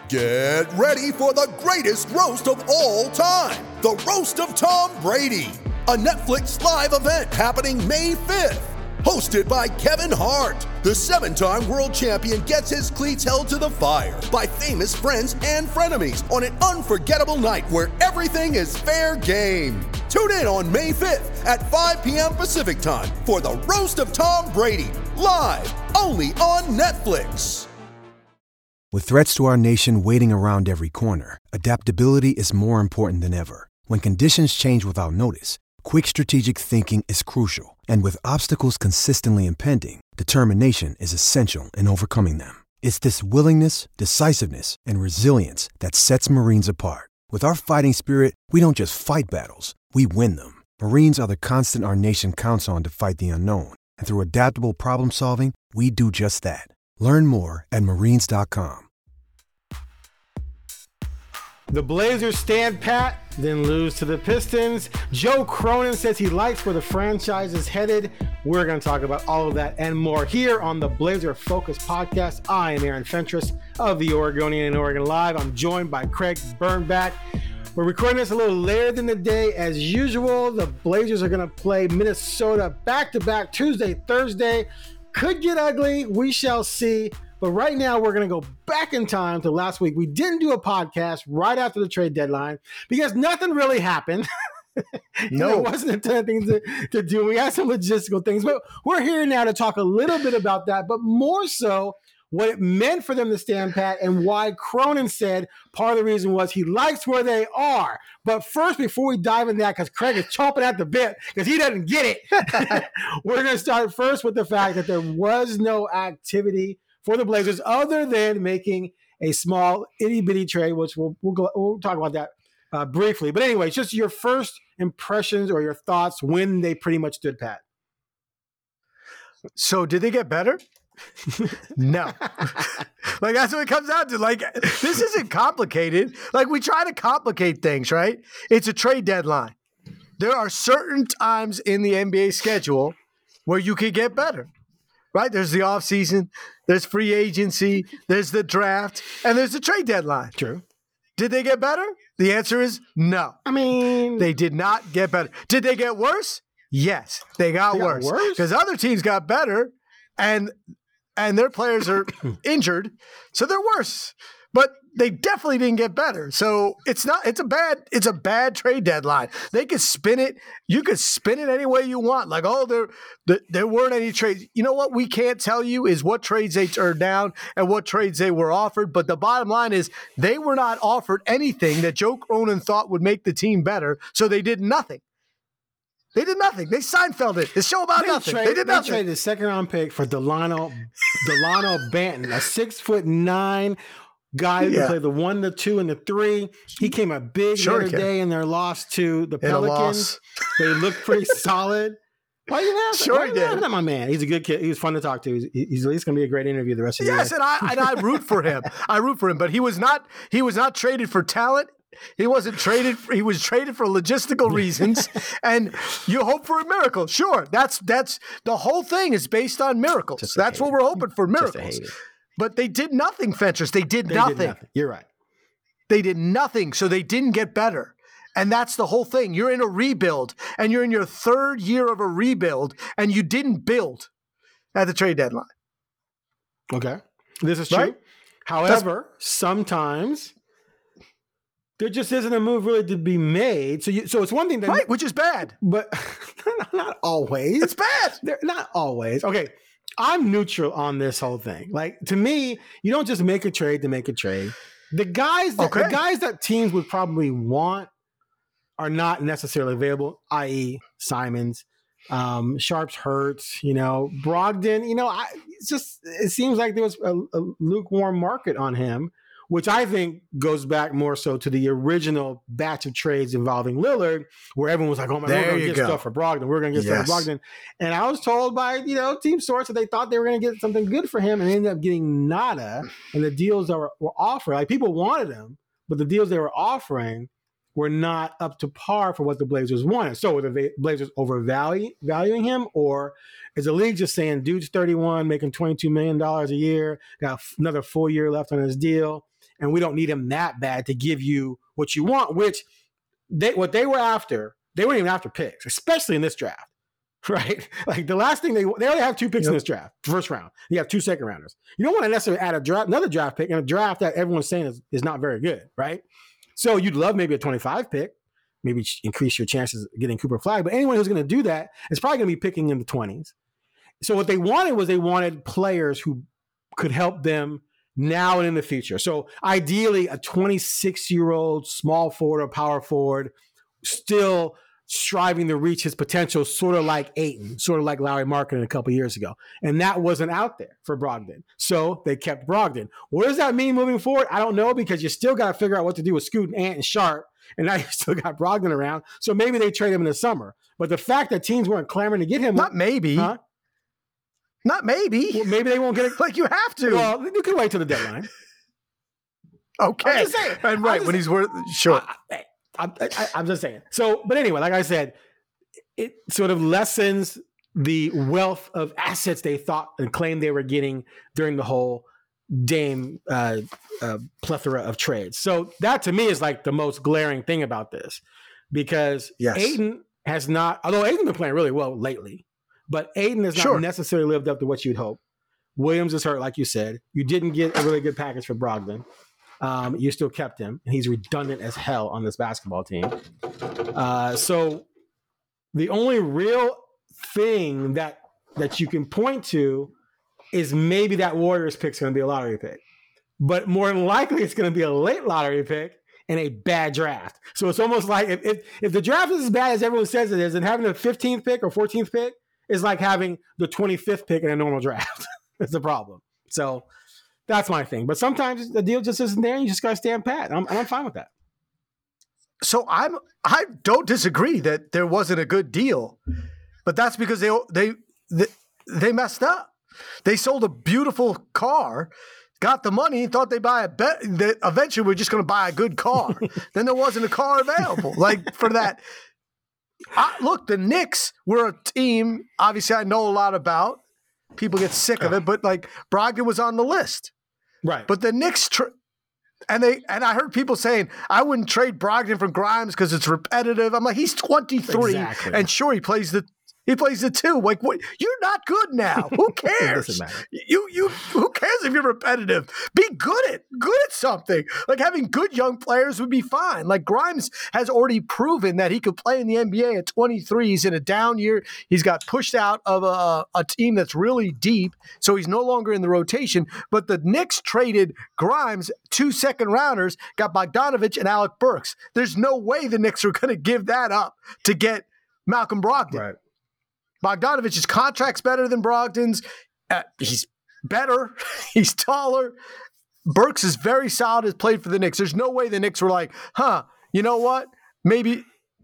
Get ready for the greatest roast of all time, the Roast of Tom Brady, a Netflix live event happening May 5th. Hosted by Kevin Hart, the 7-time world champion gets his cleats held to the fire by famous friends and frenemies on an unforgettable night where everything is fair game. Tune in on May 5th at 5 p.m. Pacific time for the Roast of Tom Brady, live only on Netflix. With threats to our nation waiting around every corner, adaptability is more important than ever. When conditions change without notice, quick strategic thinking is crucial. And with obstacles consistently impending, determination is essential in overcoming them. It's this willingness, decisiveness, and resilience that sets Marines apart. With our fighting spirit, we don't just fight battles, we win them. Marines are the constant our nation counts on to fight the unknown. And through adaptable problem solving, we do just that. Learn more at marines.com. The Blazers stand pat, then lose to the Pistons. Joe Cronin says he likes where the franchise is headed. We're going to talk about all of that and more here on the Blazer Focus podcast. I am Aaron Fentress of the Oregonian and Oregon Live. I'm joined by Craig Birnbach. We're recording this a little later than the day as usual. The Blazers are going to play Minnesota back-to-back Tuesday, Thursday. Could get ugly. We shall see. But right now, we're going to go back in time to last week. We didn't do a podcast right after the trade deadline because nothing really happened. No. There wasn't a ton of things to do. We had some logistical things. But we're here now to talk a little bit about that, but more so what it meant for them to stand pat and why Cronin said part of the reason was he likes where they are. But first, before we dive into that, because Craig is chomping at the bit because he doesn't get it, we're going to start first with the fact that there was no activity for the Blazers other than making a small itty-bitty trade, which we'll talk about that briefly. But anyway, just your first impressions or your thoughts when they pretty much stood pat. So did they get better? No. Like, that's what it comes down to. Like, this isn't complicated. Like, we try to complicate things, right? It's a trade deadline. There are certain times in the NBA schedule where you can get better. Right? There's the offseason, there's free agency, there's the draft, and there's the trade deadline. True. Did they get better? The answer is no. I mean, they did not get better. Did they get worse? Yes, they got worse. Because other teams got better, and their players are injured, so they're worse. But they definitely didn't get better. So it's a bad trade deadline. They could spin it. You could spin it any way you want. Like, oh, there weren't any trades. You know what we can't tell you is what trades they turned down and what trades they were offered. But the bottom line is they were not offered anything that Joe Cronin thought would make the team better. So they did nothing. They did nothing. They Seinfelded. It's show about nothing. They did nothing. They traded the second-round pick for Delano Banton, a 6'9" guy who played the 1, the 2, and the 3. He came a big hitter day in their loss to the Pelicans. They looked pretty solid. Why you laughing? Sure he did. Not my man. He's a good kid. He was fun to talk to. He's at least going to be a great interview the rest of the year. Yes, and I root for him. But he was not traded for talent. He wasn't traded. He was traded for logistical reasons, and you hope for a miracle. Sure, that's the whole thing is based on miracles. That's what we're hoping for, miracles. But they did nothing, Fentress. They did nothing. You're right. They did nothing, so they didn't get better. And that's the whole thing. You're in a rebuild, and you're in your third year of a rebuild, and you didn't build at the trade deadline. Okay. This is true. Right? However, sometimes there just isn't a move really to be made. So it's one thing that... Right, which is bad. But not always. It's bad. They're not always. Okay. I'm neutral on this whole thing. Like, to me, you don't just make a trade to make a trade. The guys that teams would probably want are not necessarily available, i.e. Simons, Sharp's hurts, Brogdon, it seems like there was a lukewarm market on him, which I think goes back more so to the original batch of trades involving Lillard, where everyone was like, oh my God, we're going to get stuff for Brogdon. We're going to get stuff for Brogdon. And I was told by, team sources that they thought they were going to get something good for him and ended up getting nada. And the deals that were offered, like people wanted him, but the deals they were offering were not up to par for what the Blazers wanted. So were the Blazers overvaluing him, or is the league just saying, dude's 31, making $22 million a year, got another full year left on his deal, and we don't need him that bad to give you what you want, which what they were after, they weren't even after picks, especially in this draft, right? Like the last thing they only have 2 picks in this draft, first round. You have 2 second rounders. You don't want to necessarily add another draft pick in a draft that everyone's saying is not very good, right? So you'd love maybe a 25 pick, maybe increase your chances of getting Cooper Flagg, but anyone who's going to do that is probably going to be picking in the 20s. So what they wanted players who could help them now and in the future. So ideally a 26-year-old small forward or power forward still striving to reach his potential, sort of like Ayton, sort of like Lauri Markkanen a couple years ago. And that wasn't out there for Brogdon. So they kept Brogdon. What does that mean moving forward? I don't know, because you still got to figure out what to do with Scoot and Ant and Sharp. And now you still got Brogdon around. So maybe they trade him in the summer. But the fact that teams weren't clamoring to get him. Not maybe. Huh? Not maybe. Well, maybe they won't get it. Like you have to. Well, you can wait till the deadline. Okay. I'm just saying. And right, when he's worth, sure. I'm just saying. So, but anyway, like I said, it sort of lessens the wealth of assets they thought and claimed they were getting during the whole Dame plethora of trades. So that to me is like the most glaring thing about this, because Ayton has not, although Ayton's been playing really well lately, but Ayton has not necessarily lived up to what you'd hope. Williams is hurt, like you said. You didn't get a really good package for Brogdon. You still kept him, and he's redundant as hell on this basketball team. So the only real thing that you can point to is maybe that Warriors pick is going to be a lottery pick. But more than likely, it's going to be a late lottery pick and a bad draft. So it's almost like if the draft is as bad as everyone says it is, and having the 15th pick or 14th pick is like having the 25th pick in a normal draft. It's the problem. So that's my thing. But sometimes the deal just isn't there, and you just got to stand pat. And I'm fine with that. So I don't disagree that there wasn't a good deal, but that's because they messed up. They sold a beautiful car, got the money, thought they'd buy that eventually we're just going to buy a good car. Then there wasn't a car available. Like for that. Look, the Knicks were a team, obviously I know a lot about. People get sick of it, but like Brogdon was on the list. Right. But the Knicks, and I heard people saying, I wouldn't trade Brogdon for Grimes because it's repetitive. I'm like, he's 23. Exactly. And sure, he plays the 2. Like, what? You're not good now. Who cares? It doesn't matter. Who cares if you're repetitive? Be good at something. Like having good young players would be fine. Like Grimes has already proven that he could play in the NBA at 23. He's in a down year. He's got pushed out of a team that's really deep, so he's no longer in the rotation. But the Knicks traded Grimes, 2 second-rounders, got Bogdanovich and Alec Burks. There's no way the Knicks are going to give that up to get Malcolm Brogdon. Right. Bogdanovich's contract's better than Brogdon's. He's better. He's taller. Burks is very solid, has played for the Knicks. There's no way the Knicks were like, you know what? Maybe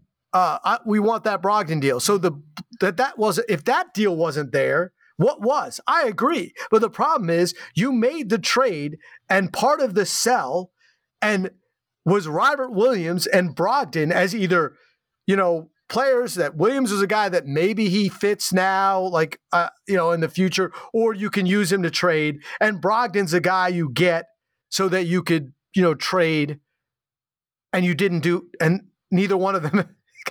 we want that Brogdon deal. So if that deal wasn't there, what was? I agree. But the problem is you made the trade, and part of the sell and was Robert Williams and Brogdon as either, players that Williams is a guy that maybe he fits now, like, in the future, or you can use him to trade. And Brogdon's a guy you get so that you could, trade, and you didn't do, and neither one of them,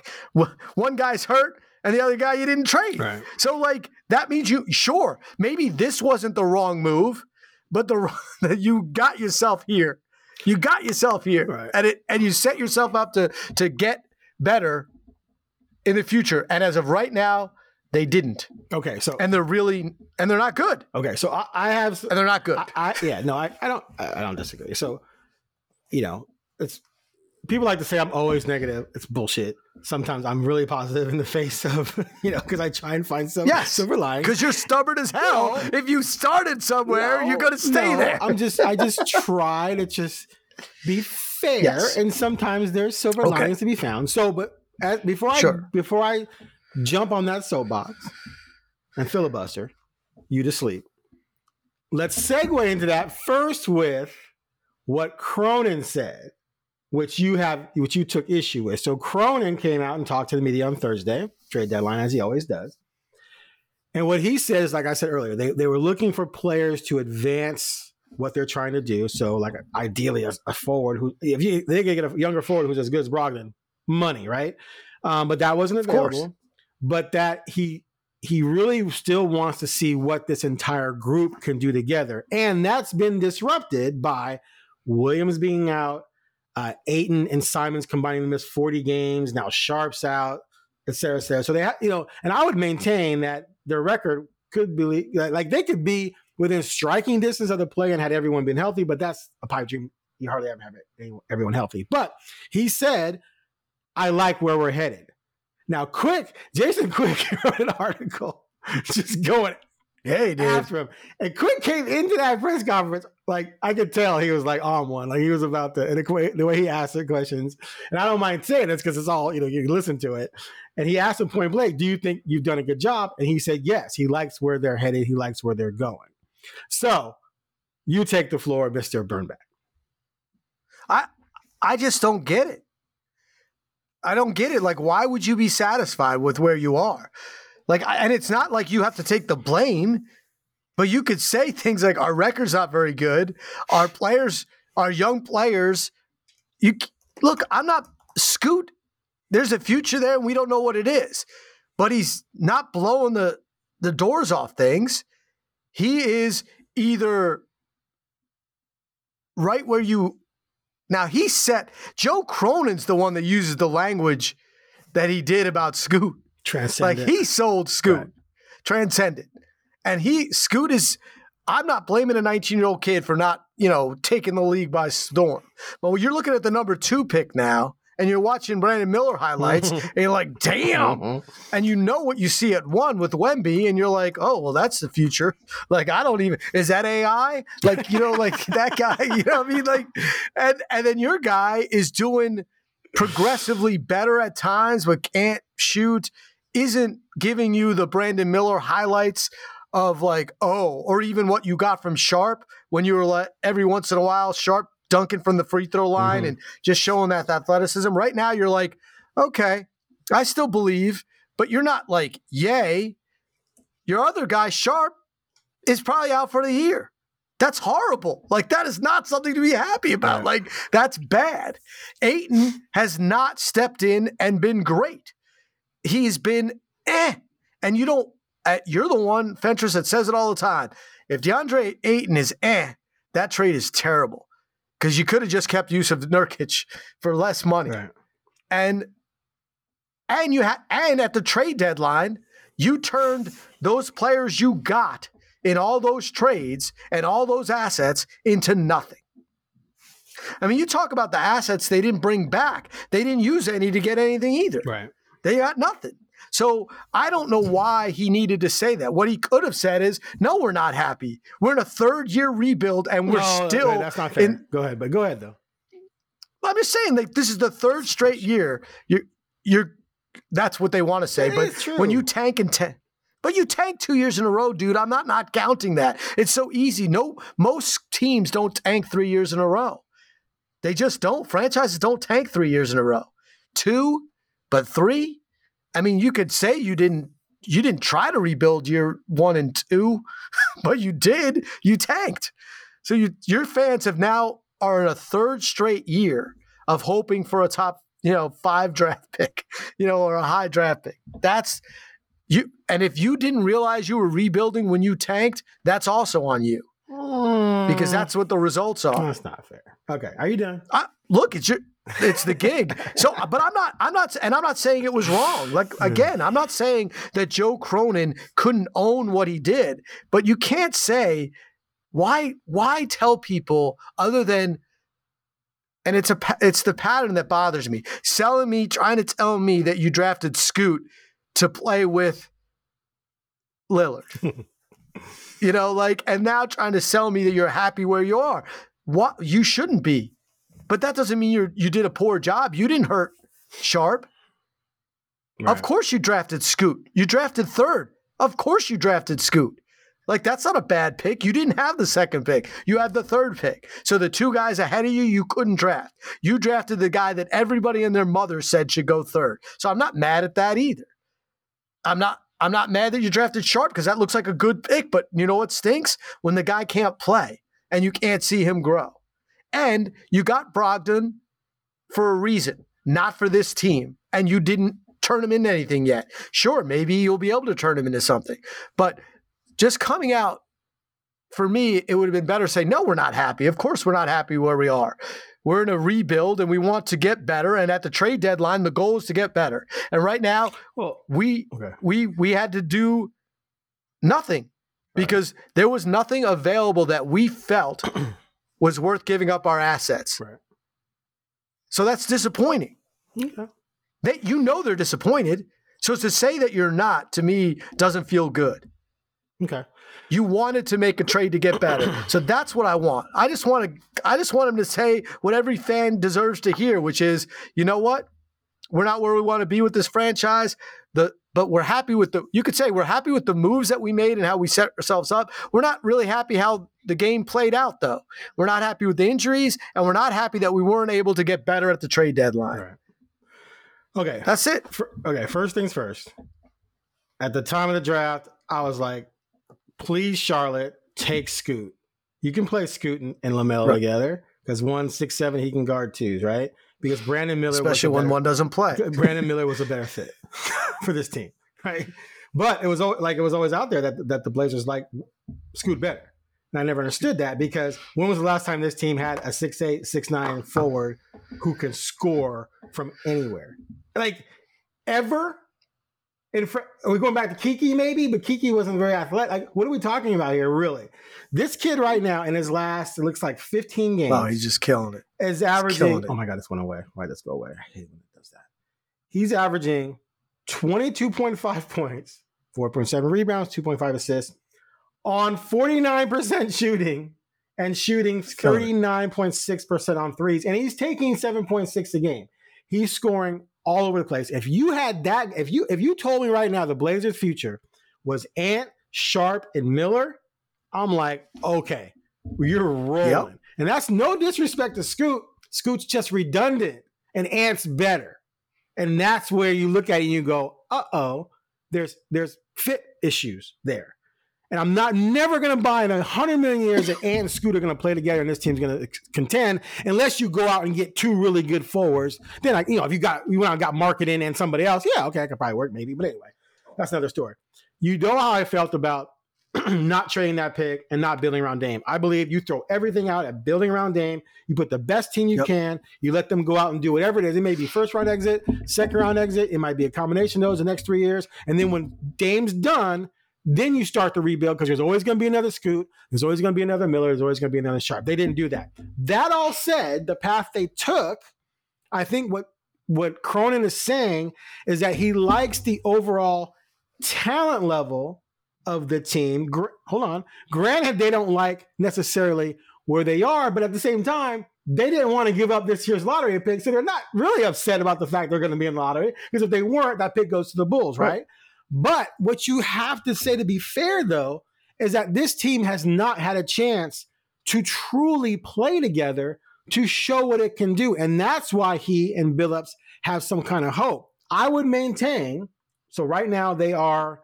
one guy's hurt and the other guy you didn't trade. Right. So like, that means maybe this wasn't the wrong move, but you got yourself here. You got yourself here, right. And you set yourself up to get better in the future. And as of right now, they didn't. Okay, so they're not good. Okay, so I have, and they're not good. I don't disagree. So, it's people like to say I'm always negative. It's bullshit. Sometimes I'm really positive in the face of, because I try and find some silver lining. Because you're stubborn as hell. If you started somewhere, you're going to stay there. I just try to just be fair, and sometimes there's silver linings to be found. So, but before I jump on that soapbox and filibuster you to sleep, let's segue into that first with what Cronin said, which you took issue with. So Cronin came out and talked to the media on Thursday, trade deadline, as he always does. And what he said is, like I said earlier, they were looking for players to advance what they're trying to do. So, like, ideally, a forward who, if they could get a younger forward who's as good as Brogdon, money, right? But that wasn't available. But that he really still wants to see what this entire group can do together, and that's been disrupted by Williams being out, Ayton and Simons combining to miss 40 games. Now Sharp's out, et cetera, et cetera. So they, and I would maintain that their record could be like they could be within striking distance of the play and had everyone been healthy, but that's a pipe dream. You hardly ever have everyone healthy. But he said, I like where we're headed. Now, Jason Quick wrote an article just going after him. And Quick came into that press conference, like, I could tell he was like on one. Like, he was about to, and the way he asked the questions. And I don't mind saying this because it's all, you can listen to it. And he asked him point blank, do you think you've done a good job? And he said, yes, he likes where they're headed. He likes where they're going. So you take the floor, Mr. Burnback. I just don't get it. I don't get it. Like, why would you be satisfied with where you are? Like, and it's not like you have to take the blame, but you could say things like, our record's not very good. Our players, our young players, look, I'm not Scoot. There's a future there and we don't know what it is, but he's not blowing the doors off things. He is either right where you, now he said, Joe Cronin's the one that uses the language that he did about Scoot. Transcendent. Like, he sold Scoot. Right. Transcendent. And Scoot is, I'm not blaming a 19-year-old kid for not, taking the league by storm. But when you're looking at the number 2 pick now, and you're watching Brandon Miller highlights, and you're like, damn. And you know what you see at 1 with Wemby, and you're like, oh, well, that's the future. Like, I don't even, is that AI? Like, like that guy, what I mean? Like, and then your guy is doing progressively better at times, but can't shoot, isn't giving you the Brandon Miller highlights of like, oh, or even what you got from Sharp when you were like, every once in a while, Sharp dunking from the free throw line and just showing that athleticism. Right now, you're like, okay, I still believe, but you're not like, yay. Your other guy, Sharp, is probably out for the year. That's horrible. Like, that is not something to be happy about. Right. Like, that's bad. Ayton has not stepped in and been great. He's been And you're the one, Fentress, that says it all the time. If DeAndre Ayton is that trade is terrible. Because you could have just kept Jusuf Nurkic for less money. Right. And at the trade deadline, you turned those players you got in all those trades and all those assets into nothing. I mean, you talk about the assets they didn't bring back. They didn't use any to get anything either. Right. They got nothing. So I don't know why he needed to say that. What he could have said is, no, we're not happy. We're in a 3rd-year rebuild, and we're still. Wait, that's not fair. Go ahead, though. I'm just saying, like, this is the 3rd straight year. You're. That's what they want to say. But when you tank but you tank 2 years in a row, dude. I'm not counting that. It's so easy. No, most teams don't tank 3 years in a row. They just don't. Franchises don't tank 3 years in a row. 2, but 3. I mean, you could say you didn't try to rebuild year 1 and 2, but you did. You tanked. So your fans are in a 3rd straight year of hoping for a top, 5 draft pick, or a high draft pick. That's you. And if you didn't realize you were rebuilding when you tanked, that's also on you, because that's what the results are. That's not fair. Okay, are you done? Look, it's the gig. So, but I'm not saying it was wrong. Like, again, I'm not saying that Joe Cronin couldn't own what he did, but you can't say why tell people other than, and it's the pattern that bothers me. Trying to tell me that you drafted Scoot to play with Lillard. And now trying to sell me that you're happy where you are. What you shouldn't be. But that doesn't mean you did a poor job. You didn't hurt Sharp. Right. Of course you drafted Scoot. You drafted 3rd. Of course you drafted Scoot. Like, that's not a bad pick. You didn't have the 2nd pick. You had the 3rd pick. So the 2 guys ahead of you couldn't draft. You drafted the guy that everybody and their mother said should go 3rd. So I'm not mad at that either. I'm not mad that you drafted Sharp because that looks like a good pick. But you know what stinks? When the guy can't play. and you can't see him grow. And you got Brogdon for a reason, not for this team. And you didn't turn him into anything yet. Sure, maybe you'll be able to turn him into something. But just coming out, for me, it would have been better to say, no, we're not happy. Of course we're not happy where we are. We're in a rebuild and we want to get better. And at the trade deadline, the goal is to get better. And right now, we had to do nothing because there was nothing available that we felt was worth giving up our assets. Right. So that's disappointing. Okay. They're disappointed. So to say that you're not, to me, doesn't feel good. Okay. You wanted to make a trade to get better. So that's what I want. I just want him to say what every fan deserves to hear, which is, you know what? We're not where we want to be with this franchise. But we're happy with you could say we're happy with the moves that we made and how we set ourselves up. We're not really happy how the game played out, though. We're not happy with the injuries, and we're not happy that we weren't able to get better at the trade deadline. Right. Okay. That's it. First things first. At the time of the draft, I was like, please, Charlotte, take Scoot. You can play Scoot and LaMelo together because 1-6-7, he can guard twos, right? Because Brandon Miller, especially when one doesn't play, Brandon Miller was a better fit for this team, right? But it was always out there that the Blazers like Scoot better, and I never understood that because when was the last time this team had a 6'8", 6'9" forward who can score from anywhere, like ever? Are we going back to Kiki maybe? But Kiki wasn't very athletic. Like, what are we talking about here, really? This kid right now in his last, it looks like 15 games. Oh, he's just killing it. Is averaging, oh my God, this went away. Why does this go away? I hate when it does that. He's averaging 22.5 points, 4.7 rebounds, 2.5 assists on 49% shooting and shooting 39.6% on threes. And he's taking 7.6 a game. He's scoring all over the place. If you had that, if you told me right now the Blazers' future was Ant, Sharp, and Miller, I'm like, okay, you're rolling. Yep. And that's no disrespect to Scoot. Scoot's just redundant, and Ant's better. And that's where you look at it and you go, uh-oh, there's fit issues there. And I'm never going to buy in 100 million years that Ant and Scoot are going to play together and this team's going to contend unless you go out and get two really good forwards. Then, if you went out and got Marketing and somebody else, yeah, okay, I could probably work maybe. But anyway, that's another story. You know how I felt about not trading that pick and not building around Dame. I believe you throw everything out at building around Dame. You put the best team you can. You let them go out and do whatever it is. It may be first round exit, second round exit. It might be a combination of those the next 3 years. And then when Dame's done, then you start the rebuild because there's always going to be another Scoot. There's always going to be another Miller. There's always going to be another Sharp. They didn't do that. That all said, the path they took, I think what Cronin is saying is that he likes the overall talent level of the team. Hold on. Granted, they don't like necessarily where they are, but at the same time, they didn't want to give up this year's lottery pick, so they're not really upset about the fact they're going to be in the lottery because if they weren't, that pick goes to the Bulls, right? But what you have to say to be fair, though, is that this team has not had a chance to truly play together to show what it can do. And that's why he and Billups have some kind of hope. I would maintain, so right now they are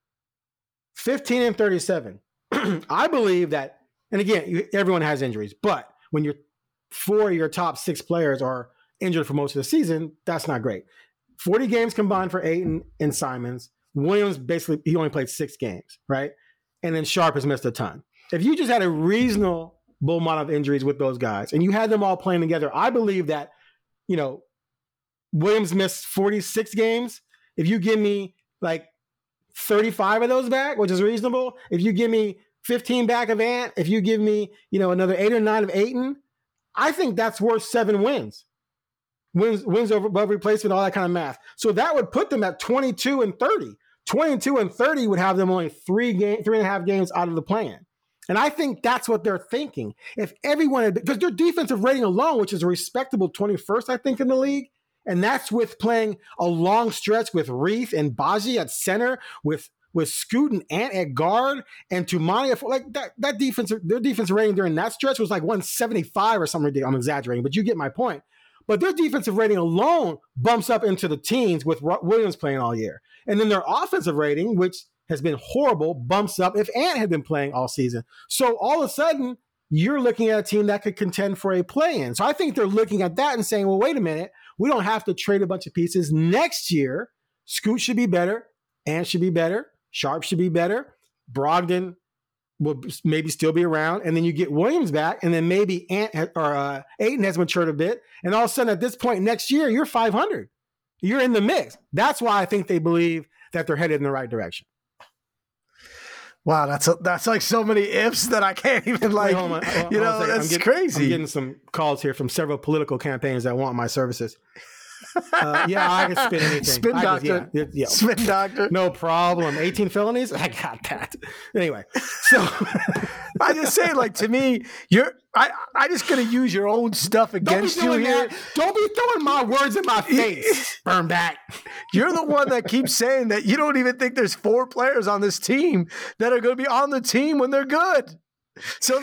15-37. I believe that, and again, everyone has injuries, but when four of your top 6 players are injured for most of the season, that's not great. 40 games combined for Ayton and Simons. Williams, basically, he only played 6 games, right? And then Sharp has missed a ton. If you just had a reasonable amount of injuries with those guys and you had them all playing together, I believe that, Williams missed 46 games. If you give me like 35 of those back, which is reasonable, if you give me 15 back of Ant, if you give me, another 8 or 9 of Ayton, I think that's worth 7 wins. Wins over above replacement, all that kind of math. So that would put them at 22-30. 22-30 would have them only 3.5 games out of the plan. And I think that's what they're thinking. If everyone, because their defensive rating alone, which is a respectable 21st, I think, in the league, and that's with playing a long stretch with Reith and Baji at center, with Scoot and Ant at guard, and Tumani, like that defense, their defensive rating during that stretch was like 175 or something ridiculous. I'm exaggerating, but you get my point. But their defensive rating alone bumps up into the teens with Williams playing all year. And then their offensive rating, which has been horrible, bumps up if Ant had been playing all season. So all of a sudden, you're looking at a team that could contend for a play-in. So I think they're looking at that and saying, well, wait a minute, we don't have to trade a bunch of pieces. Next year, Scoot should be better, Ant should be better, Sharp should be better, Brogdon will maybe still be around, and then you get Williams back, and then maybe Ayton has matured a bit, and all of a sudden at this point next year, you're 500. You're in the mix. That's why I think they believe that they're headed in the right direction. Wow, that's like so many ifs that I can't even that's crazy. I'm getting some calls here from several political campaigns that want my services. Yeah, I can spin anything. Spin doctor. Spin doctor. No problem. 18 felonies? I got that. Anyway, so I just say, like, to me, I just gonna use your own stuff against you here. Don't be throwing my words in my face. Burn back. You're the one that keeps saying that you don't even think there's 4 players on this team that are going to be on the team when they're good. So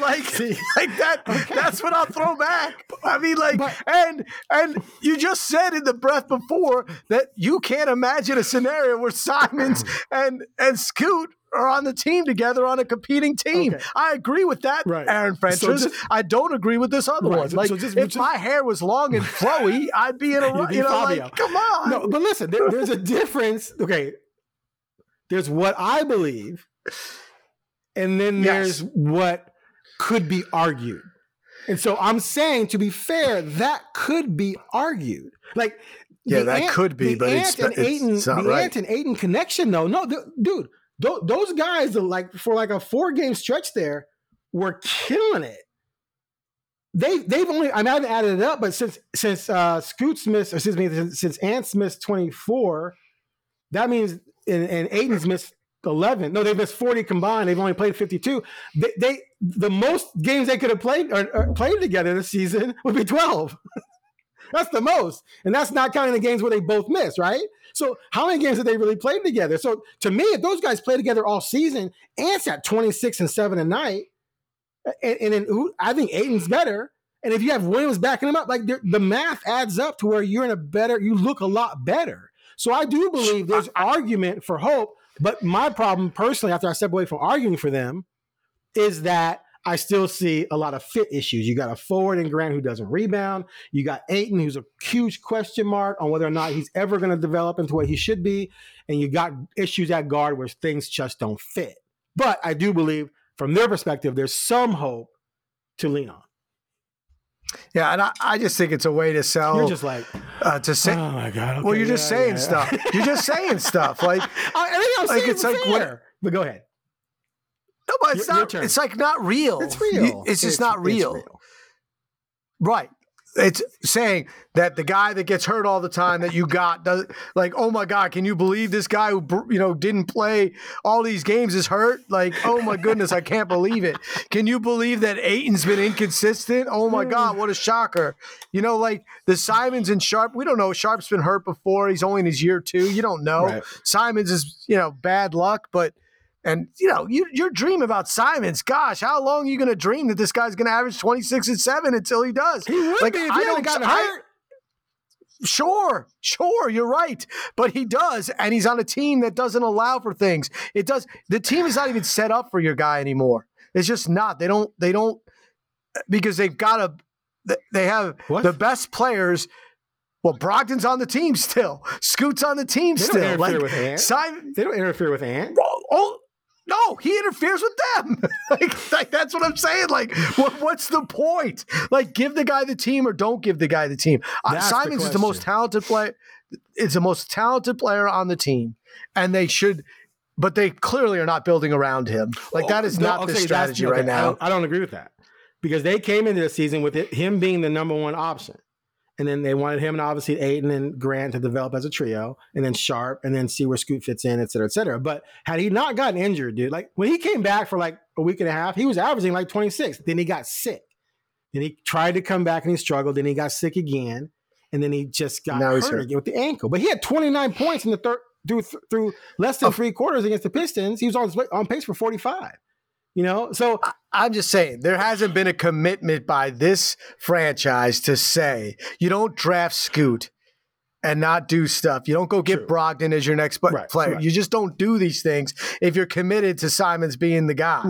that's what I'll throw back. I mean, and you just said in the breath before that you can't imagine a scenario where Simons and Scoot are on the team together on a competing team. Okay. I agree with that, right. Aaron Fentress. I don't agree with this other one. Like, if my hair was long and flowy, I'd be in a like, come on. No, but listen, there's a difference. Okay, there's what I believe, and then there's what could be argued. And so I'm saying, to be fair, that could be argued. Like, that could be, but it's not right. Ant and Ayton connection, though. No, dude. Those guys, for a 4-game stretch there, were killing it. They've only, I haven't added it up, but since Scoot's missed, since Ant's missed 24, that means and Ayton's missed 11. No, they've missed 40 combined. They've only played 52. The most games they could have played or played together this season would be 12. That's the most, and that's not counting the games where they both missed, right? So how many games have they really played together? So to me, if those guys play together all season, Ant's at 26 and 7 a night, and then I think Ayton's better. And if you have Williams backing him up, like the math adds up to where you look a lot better. So I do believe there's argument for hope. But my problem personally, after I step away from arguing for them, is that I still see a lot of fit issues. You got a forward in Grant who doesn't rebound. You got Ayton, who's a huge question mark on whether or not he's ever going to develop into what he should be. And you got issues at guard where things just don't fit. But I do believe from their perspective, there's some hope to lean on. Yeah, and I just think it's a way to sell. You're just like, to say, oh my God. Okay, well, you're just saying stuff. You're just saying stuff. Like, I think I'm saying it's like fair. But go ahead. No, but it's not. It's like not real. It's real. It's just not real. Right. It's saying that the guy that gets hurt all the time that you got does, like, oh my God, can you believe this guy who didn't play all these games is hurt? Like, oh my goodness, I can't believe it. Can you believe that Ayton's been inconsistent? Oh my God, what a shocker. Like the Simons and Sharp, we don't know. Sharp's been hurt before. He's only in his year 2. You don't know. Right. Simons is, bad luck, but and, your dream about Simons, gosh, how long are you going to dream that this guy's going to average 26 and 7 until he does? He would be if he hadn't gotten hurt. Sure, you're right. But he does, and he's on a team that doesn't allow for things. It does. The team is not even set up for your guy anymore. It's just not. They don't, because they have the best players. Well, Brogdon's on the team still. Scoot's on the team still. They don't interfere with Ant. They don't interfere with Ant. No, he interferes with them. like that's what I'm saying. Like, what's the point? Like, give the guy the team or don't give the guy the team. Simons is the most talented player. It's the most talented player on the team, and they should. But they clearly are not building around him. Like, that is not the strategy right now. I don't agree with that, because they came into the season with him being the number one option. And then they wanted him and obviously Ayton and Grant to develop as a trio, and then Sharp, and then see where Scoot fits in, et cetera, et cetera. But had he not gotten injured, dude, like when he came back for like a week and a half, he was averaging like 26. Then he got sick. Then he tried to come back and he struggled. Then he got sick again. And then he just got hurt again with the ankle. But he had 29 points in the third through less than 3 quarters against the Pistons. He was on pace for 45. So I'm just saying there hasn't been a commitment by this franchise to say you don't draft Scoot and not do stuff. You don't go get Brogdon as your next player. Right. You just don't do these things if you're committed to Simons being the guy.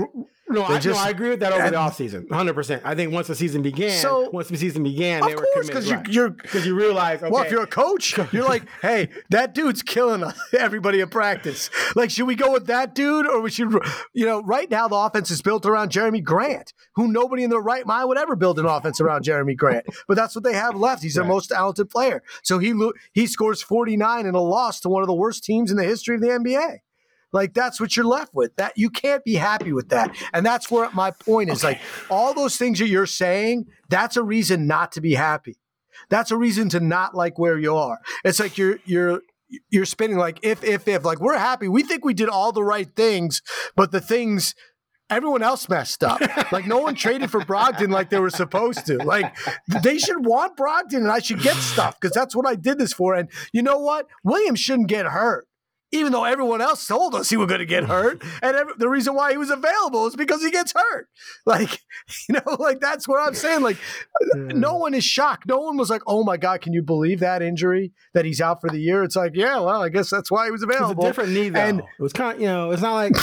I agree with that over the offseason, 100%. I think once the season began, they were committed. Because you realize, okay. Well, if you're a coach, you're like, hey, that dude's killing everybody in practice. Like, should we go with that dude, or we should, right now the offense is built around Jeremy Grant, who nobody in their right mind would ever build an offense around Jeremy Grant. But that's what they have left. He's their most talented player. So he scores 49 in a loss to one of the worst teams in the history of the NBA. Like, that's what you're left with. That you can't be happy with that. And that's where my point is. Like, all those things that you're saying, that's a reason not to be happy. That's a reason to not like where you are. It's like you're spinning like if. Like, we're happy. We think we did all the right things, but the things everyone else messed up. Like, no one traded for Brogdon like they were supposed to. Like, they should want Brogdon and I should get stuff because that's what I did this for. And you know what? Williams shouldn't get hurt. Even though everyone else told us he was going to get hurt. And the reason why he was available is because he gets hurt. Like, that's what I'm saying. Like, no one is shocked. No one was like, oh my God, can you believe that injury, that he's out for the year? It's like, yeah, well, I guess that's why he was available. It's a different knee, though. And it was kind of, it's not like,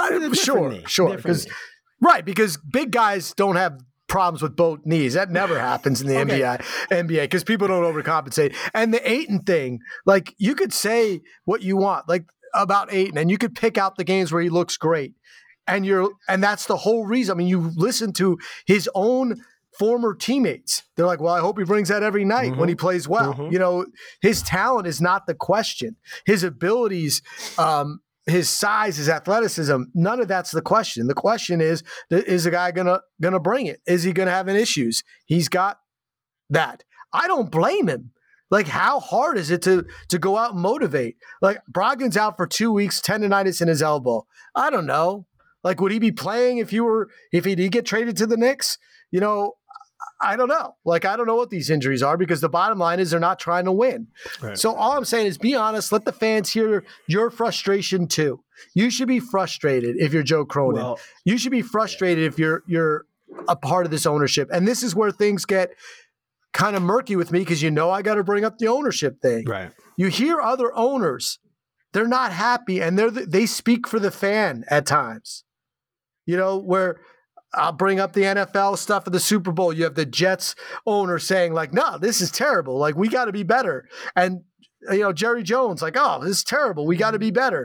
sure. Because big guys don't have problems with both knees. That never happens in the NBA because people don't overcompensate. And the Ayton thing, like, you could say what you want, like, about Ayton, and you could pick out the games where he looks great. And that's the whole reason. I mean, you listen to his own former teammates. They're like, well, I hope he brings that every night when he plays well. His talent is not the question. His abilities, his size, his athleticism, none of that's the question. The question is the guy gonna bring it? Is he gonna have any issues? He's got that. I don't blame him. Like, how hard is it to go out and motivate? Like, Brogdon's out for 2 weeks, tendonitis in his elbow. I don't know. Like, would he be playing if he did get traded to the Knicks? I don't know. Like, I don't know what these injuries are because the bottom line is they're not trying to win. Right. So all I'm saying is be honest. Let the fans hear your frustration too. You should be frustrated if you're Joe Cronin. Well, you should be frustrated if you're a part of this ownership. And this is where things get kind of murky with me because I got to bring up the ownership thing. Right. You hear other owners, they're not happy and they speak for the fan at times. Where I'll bring up the NFL stuff of the Super Bowl. You have the Jets owner saying like, no, this is terrible. Like, we got to be better. And, Jerry Jones, like, oh, this is terrible. We got to be better.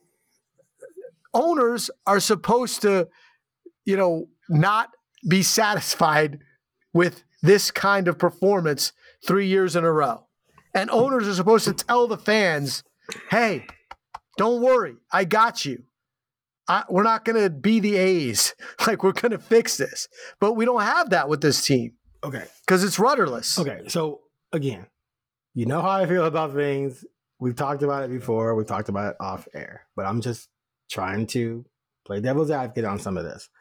Owners are supposed to, not be satisfied with this kind of performance 3 years in a row. And owners are supposed to tell the fans, hey, don't worry. I got you. We're not going to be the A's. Like, we're going to fix this. But we don't have that with this team. Okay. Because it's rudderless. Okay. So, again, you know how I feel about things. We've talked about it before. We've talked about it off air. But I'm just trying to play devil's advocate on some of this.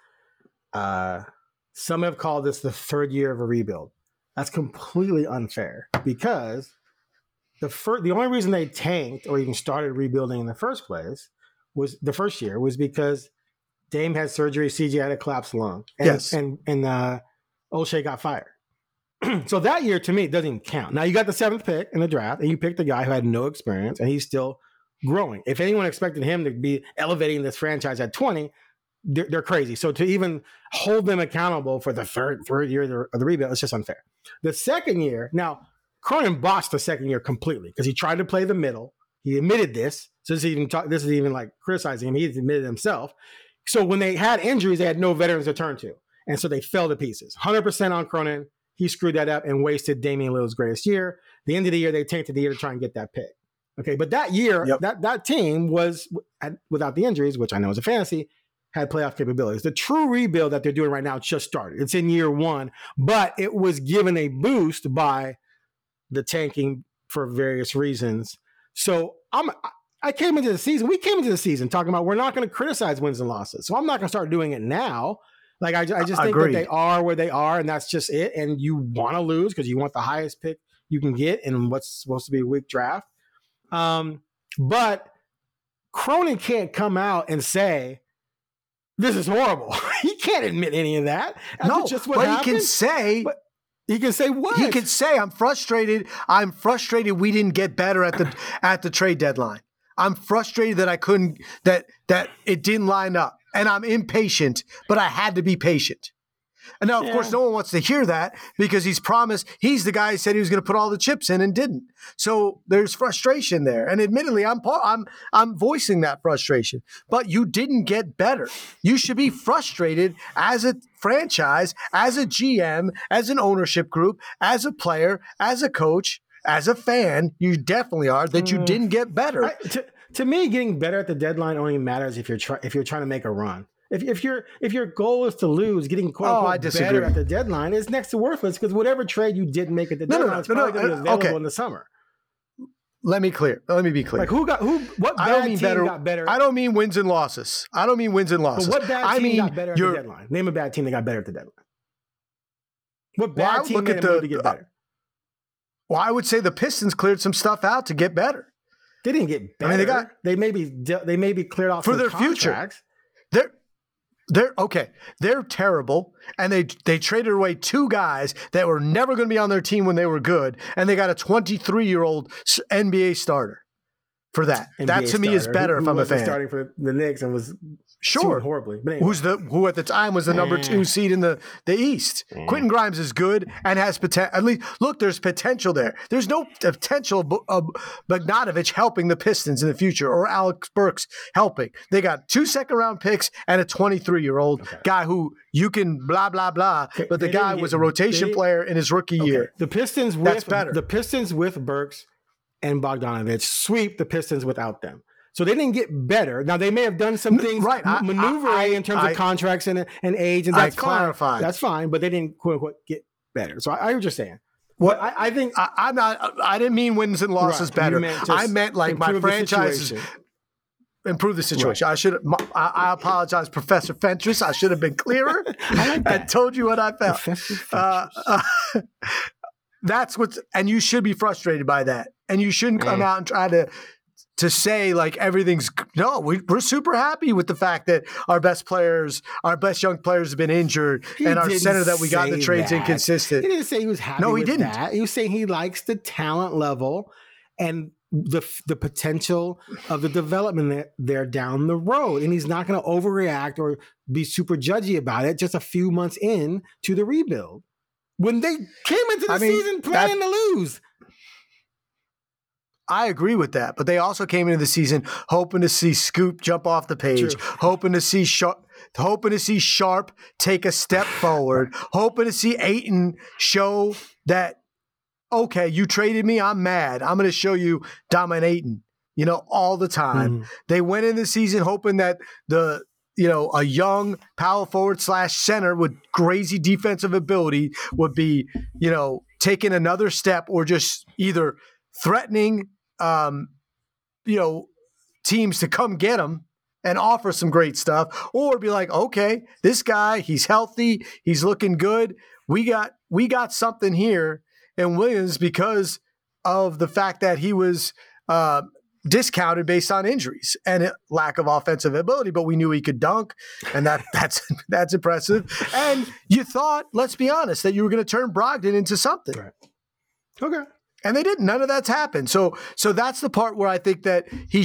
Some have called this the third year of a rebuild. That's completely unfair because the only reason they tanked or even started rebuilding in the first place was the first year was because Dame had surgery, CJ had a collapsed lung, and O'Shea got fired. So that year, to me, it doesn't even count. Now, you got the 7th pick in the draft, and you picked a guy who had no experience, and he's still growing. If anyone expected him to be elevating this franchise at 20, they're crazy. So to even hold them accountable for the third year of the rebuild, it's just unfair. The second year, now, Cronin bossed the second year completely because he tried to play the middle. He admitted this. So this is even like criticizing him. He admitted himself. So when they had injuries, they had no veterans to turn to. And so they fell to pieces. 100% on Cronin. He screwed that up and wasted Damian Lillard's greatest year. The end of the year, they tanked the year to try and get that pick. Okay, but that year, that team was, without the injuries, which I know is a fantasy, had playoff capabilities. The true rebuild that they're doing right now just started. It's in year 1, but it was given a boost by the tanking for various reasons. So we came into the season talking about we're not going to criticize wins and losses. So I'm not going to start doing it now. Like, I just think that they are where they are, and that's just it. And you want to lose because you want the highest pick you can get in what's supposed to be a weak draft. But Cronin can't come out and say, this is horrible. He can't admit any of that. That's just what happened. He can say... He can say what? He can say, I'm frustrated. I'm frustrated we didn't get better at the trade deadline. I'm frustrated that I couldn't, that it didn't line up. and I'm impatient, but I had to be patient. And now, of course, no one wants to hear that because he's the guy who said he was going to put all the chips in and didn't. So there's frustration there. And admittedly, I'm voicing that frustration. But you didn't get better. You should be frustrated as a franchise, as a GM, as an ownership group, as a player, as a coach, as a fan. You definitely are that you didn't get better. To me, getting better at the deadline only matters if you're trying to make a run. If your goal is to lose, getting quote unquote better at the deadline is next to worthless because whatever trade you didn't make at the deadline is probably going to be available in the summer. Let me be clear. Like what bad team got better? I don't mean wins and losses. But what bad team got better at the deadline? Name a bad team that got better at the deadline. What bad team made a move to get better? Well, I would say the Pistons cleared some stuff out to get better. They didn't get better. I mean, they may be cleared off for their future. They're okay. They're terrible, and they traded away two guys that were never going to be on their team when they were good, and they got a 23-year-old NBA starter for that. That to me is better if I'm a fan. Starting for the Knicks and was horribly. But anyway. Who at the time was the number 2 seed in the East. Quentin Grimes is good and has potential. At least look, there's potential there. There's no potential of Bogdanovich helping the Pistons in the future or Alex Burks helping. They got 2 second-round picks and a 23-year-old guy who you can blah blah blah, but the guy was a rotation player in his rookie year. The Pistons with Burks and Bogdanovich sweep the Pistons without them. So they didn't get better. Now they may have done some things maneuvering in terms of contracts and age, and that's fine. That's fine, but they didn't quote unquote get better. So I was just saying. What I think I'm not. I didn't mean wins and losses better. I meant like my franchises improve the situation. Right. I apologize, Professor Fentress. I should have been clearer. I told you what I felt. And you should be frustrated by that, and you shouldn't come out and try to say like everything's we're super happy with the fact that our best young players have been injured and our center that we got in the trade's inconsistent. He didn't say he was happy with that. He was saying he likes the talent level and the potential of the development there down the road. And he's not going to overreact or be super judgy about it just a few months in to the rebuild. When they came into the season planning to lose. I agree with that, but they also came into the season hoping to see Scoop jump off the page, hoping to see Sharp take a step forward, hoping to see Ayton show that, okay, you traded me, I'm mad. I'm going to show you dominating, all the time. They went in the season hoping that a young power forward / center with crazy defensive ability would be, taking another step or just either threatening teams to come get him and offer some great stuff, or be like, okay, this guy, he's healthy, he's looking good. We got something here in Williams because of the fact that he was discounted based on injuries and lack of offensive ability, but we knew he could dunk, and that's impressive. And you thought, let's be honest, that you were going to turn Brogdon into something. Right. Okay. And they didn't. None of that's happened. So that's the part where I think that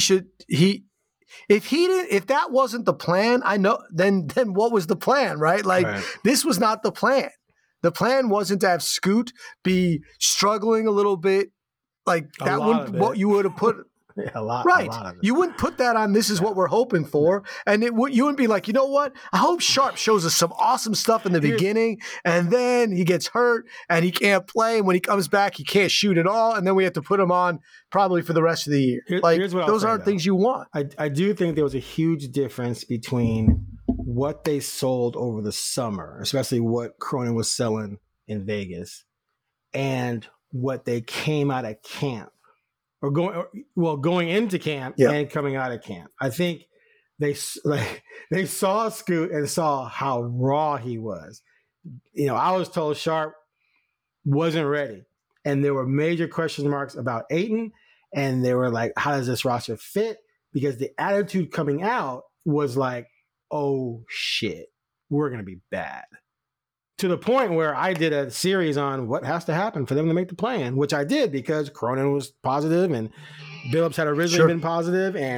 if that wasn't the plan, I know then what was the plan, right? Like This was not the plan. The plan wasn't to have Scoot be struggling a little bit. Like that wouldn't what you would have put. A lot of it. You wouldn't put that on. This is what we're hoping for, and you wouldn't be like, you know what? I hope Sharp shows us some awesome stuff in the beginning, and then he gets hurt and he can't play. And when he comes back, he can't shoot at all, and then we have to put him on probably for the rest of the year. Those aren't things you want. I do think there was a huge difference between what they sold over the summer, especially what Cronin was selling in Vegas, and what they came out of camp. Going into camp and coming out of camp. I think they saw Scoot and saw how raw he was. I was told Sharp wasn't ready, and there were major question marks about Ayton, and they were like, how does this roster fit? Because the attitude coming out was like, oh shit, we're going to be bad. To the point where I did a series on what has to happen for them to make the plan, which I did because Cronin was positive and Billups had originally been positive, and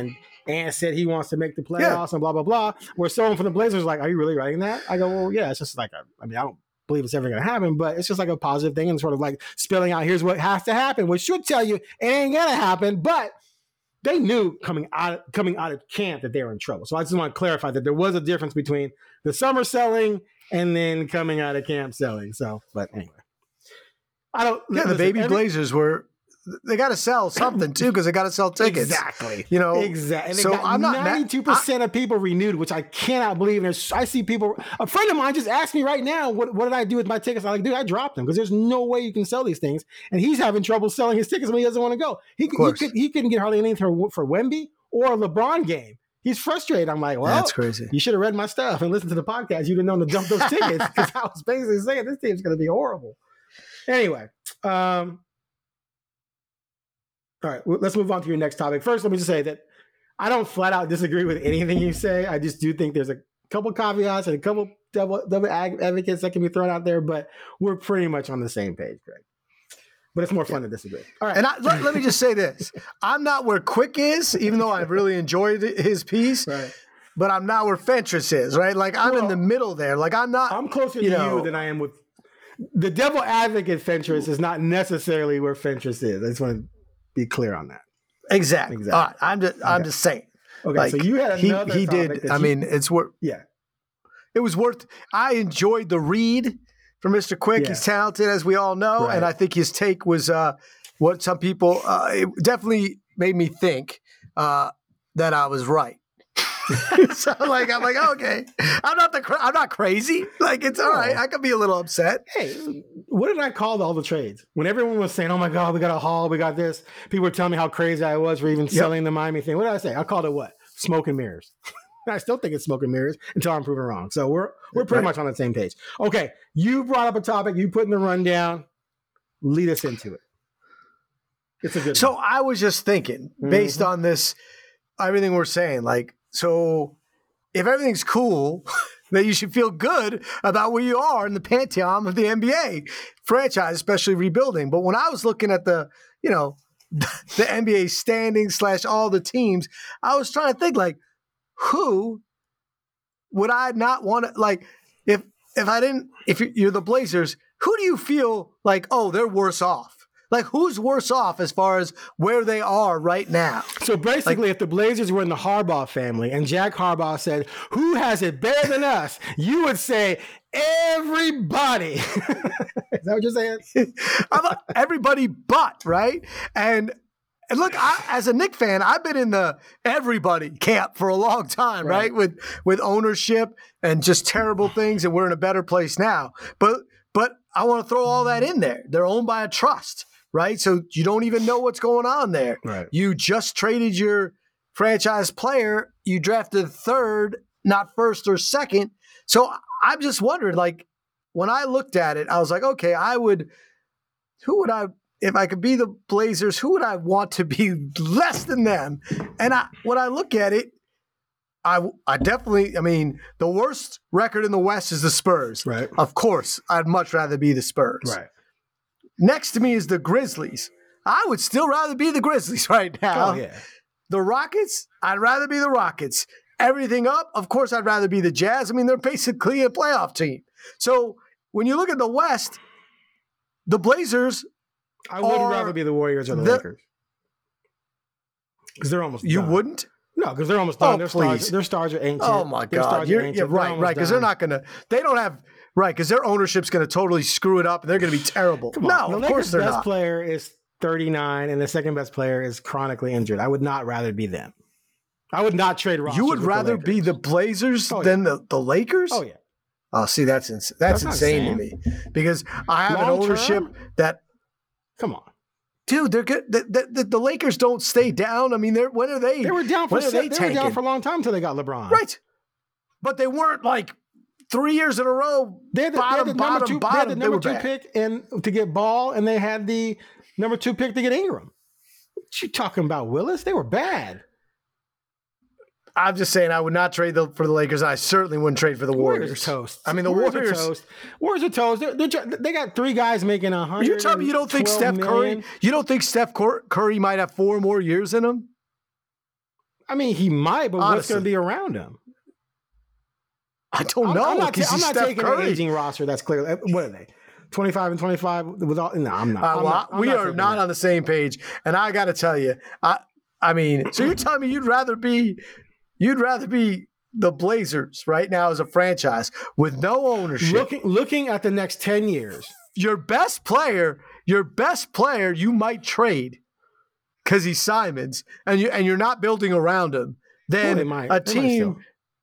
and said he wants to make the playoffs and blah, blah, blah. Where someone from the Blazers is like, are you really writing that? I go, well, yeah, it's just like, I don't believe it's ever going to happen, but it's just like a positive thing and sort of like spelling out, here's what has to happen, which should tell you it ain't going to happen. But they knew coming out of camp that they were in trouble. So I just want to clarify that there was a difference between the summer selling and then coming out of camp selling. So, but anyway. The baby Blazers they got to sell something too, because they got to sell tickets. Exactly. Exactly. And so I'm not 92% of people renewed, which I cannot believe. And I see people. A friend of mine just asked me right now, what did I do with my tickets? I'm like, dude, I dropped them because there's no way you can sell these things. And he's having trouble selling his tickets when he doesn't want to go. He couldn't get hardly anything for Wemby or a LeBron game. He's frustrated. I'm like, well, that's crazy. You should have read my stuff and listened to the podcast. You'd have known to dump those tickets, because I was basically saying this team's going to be horrible. Anyway. All right, let's move on to your next topic. First, let me just say that I don't flat out disagree with anything you say. I just do think there's a couple caveats and a couple double advocates that can be thrown out there, but we're pretty much on the same page, Greg. But it's more fun to disagree. All right. And let me just say this. I'm not where Quick is, even though I've really enjoyed his piece. Right. But I'm not where Fentress is, right? Like, I'm in the middle there. Like, I'm closer to you than I am with the devil advocate. Fentress is not necessarily where Fentress is. I just want to be clear on that. Exactly. All right. I'm just saying. Okay. Like, so you had another he did. I mean, it's worth. Yeah. It was worth. I enjoyed the read from Mr. Quick. Yeah. He's talented, as we all know, and I think his take was what some people. It definitely made me think that I was right. So I'm like, okay, I'm not crazy. Like, it's all right. I could be a little upset. Hey, what did I call all the trades? When everyone was saying, oh my God, we got a haul, we got this. People were telling me how crazy I was for even selling the Miami thing. What did I say? I called it what? Smoke and mirrors. I still think it's smoke and mirrors until I'm proven wrong. So we're pretty much on the same page. Okay, you brought up a topic. You put in the rundown. Lead us into it. It's a good one. I was just thinking, based on this, everything we're saying, like, so if everything's cool, then you should feel good about where you are in the pantheon of the NBA franchise, especially rebuilding. But when I was looking at the NBA standings / all the teams, I was trying to think, like, who would I not want to, like, if you're the Blazers, who do you feel like, oh, they're worse off? Like, who's worse off as far as where they are right now? So basically, if the Blazers were in the Harbaugh family and Jack Harbaugh said, who has it better than us? You would say, everybody. Is that what you're saying? Everybody but, right? And look, as a Knicks fan, I've been in the everybody camp for a long time, right? With ownership and just terrible things, and we're in a better place now. But I want to throw all that in there. They're owned by a trust, right? So you don't even know what's going on there. Right. You just traded your franchise player. You drafted third, not first or second. So I'm just wondering, like, when I looked at it, I was like, okay, if I could be the Blazers, who would I want to be less than them? And when I look at it, I definitely, I mean, the worst record in the West is the Spurs. Right. Of course, I'd much rather be the Spurs. Right. Next to me is the Grizzlies. I would still rather be the Grizzlies right now. Oh, yeah. The Rockets, I'd rather be the Rockets. Everything up, of course, I'd rather be the Jazz. I mean, they're basically a playoff team. So when you look at the West, the Blazers, I would rather be the Warriors or the Lakers. Because they're almost done. You wouldn't? No, because they're almost done. Oh, their stars are ancient. Oh, my God. You're right. Because they're not going to – they don't have – right, because their ownership's going to totally screw it up, and they're going to be terrible. No, of course they're not. The best player is 39, and the second best player is chronically injured. I would not rather be them. I would not trade rosters. You would rather be the Blazers than the Lakers? Oh, yeah. Oh, see, that's insane to me. Because I have an ownership that – come on. Dude, they're good. The Lakers don't stay down. I mean, when are they? They were down for a long time until they got LeBron. Right. But they weren't like 3 years in a row. They had the number two pick to get Ball, and they had the number 2 pick to get Ingram. What you talking about, Willis? They were bad. I'm just saying I would not trade for the Lakers. I certainly wouldn't trade for the Warriors. Warriors are toast. I mean, the Warriors are toast. Warriors are toast. They got 3 guys making $100. You're telling me you don't think Steph Curry? You don't think Steph Curry might have 4 more years in him? I mean, he might, but Honestly. what's going to be around him? I don't know. I'm not taking Curry. an aging roster. That's clear. What are they? 25 and 25 with all? No, I'm not. We are not on the same page. And I got to tell you, I mean, so you're telling me you'd rather be the Blazers right now as a franchise with no ownership. Looking at the next 10 years. Your best player you might trade because he's Simons, and you're not building around him. Then a team.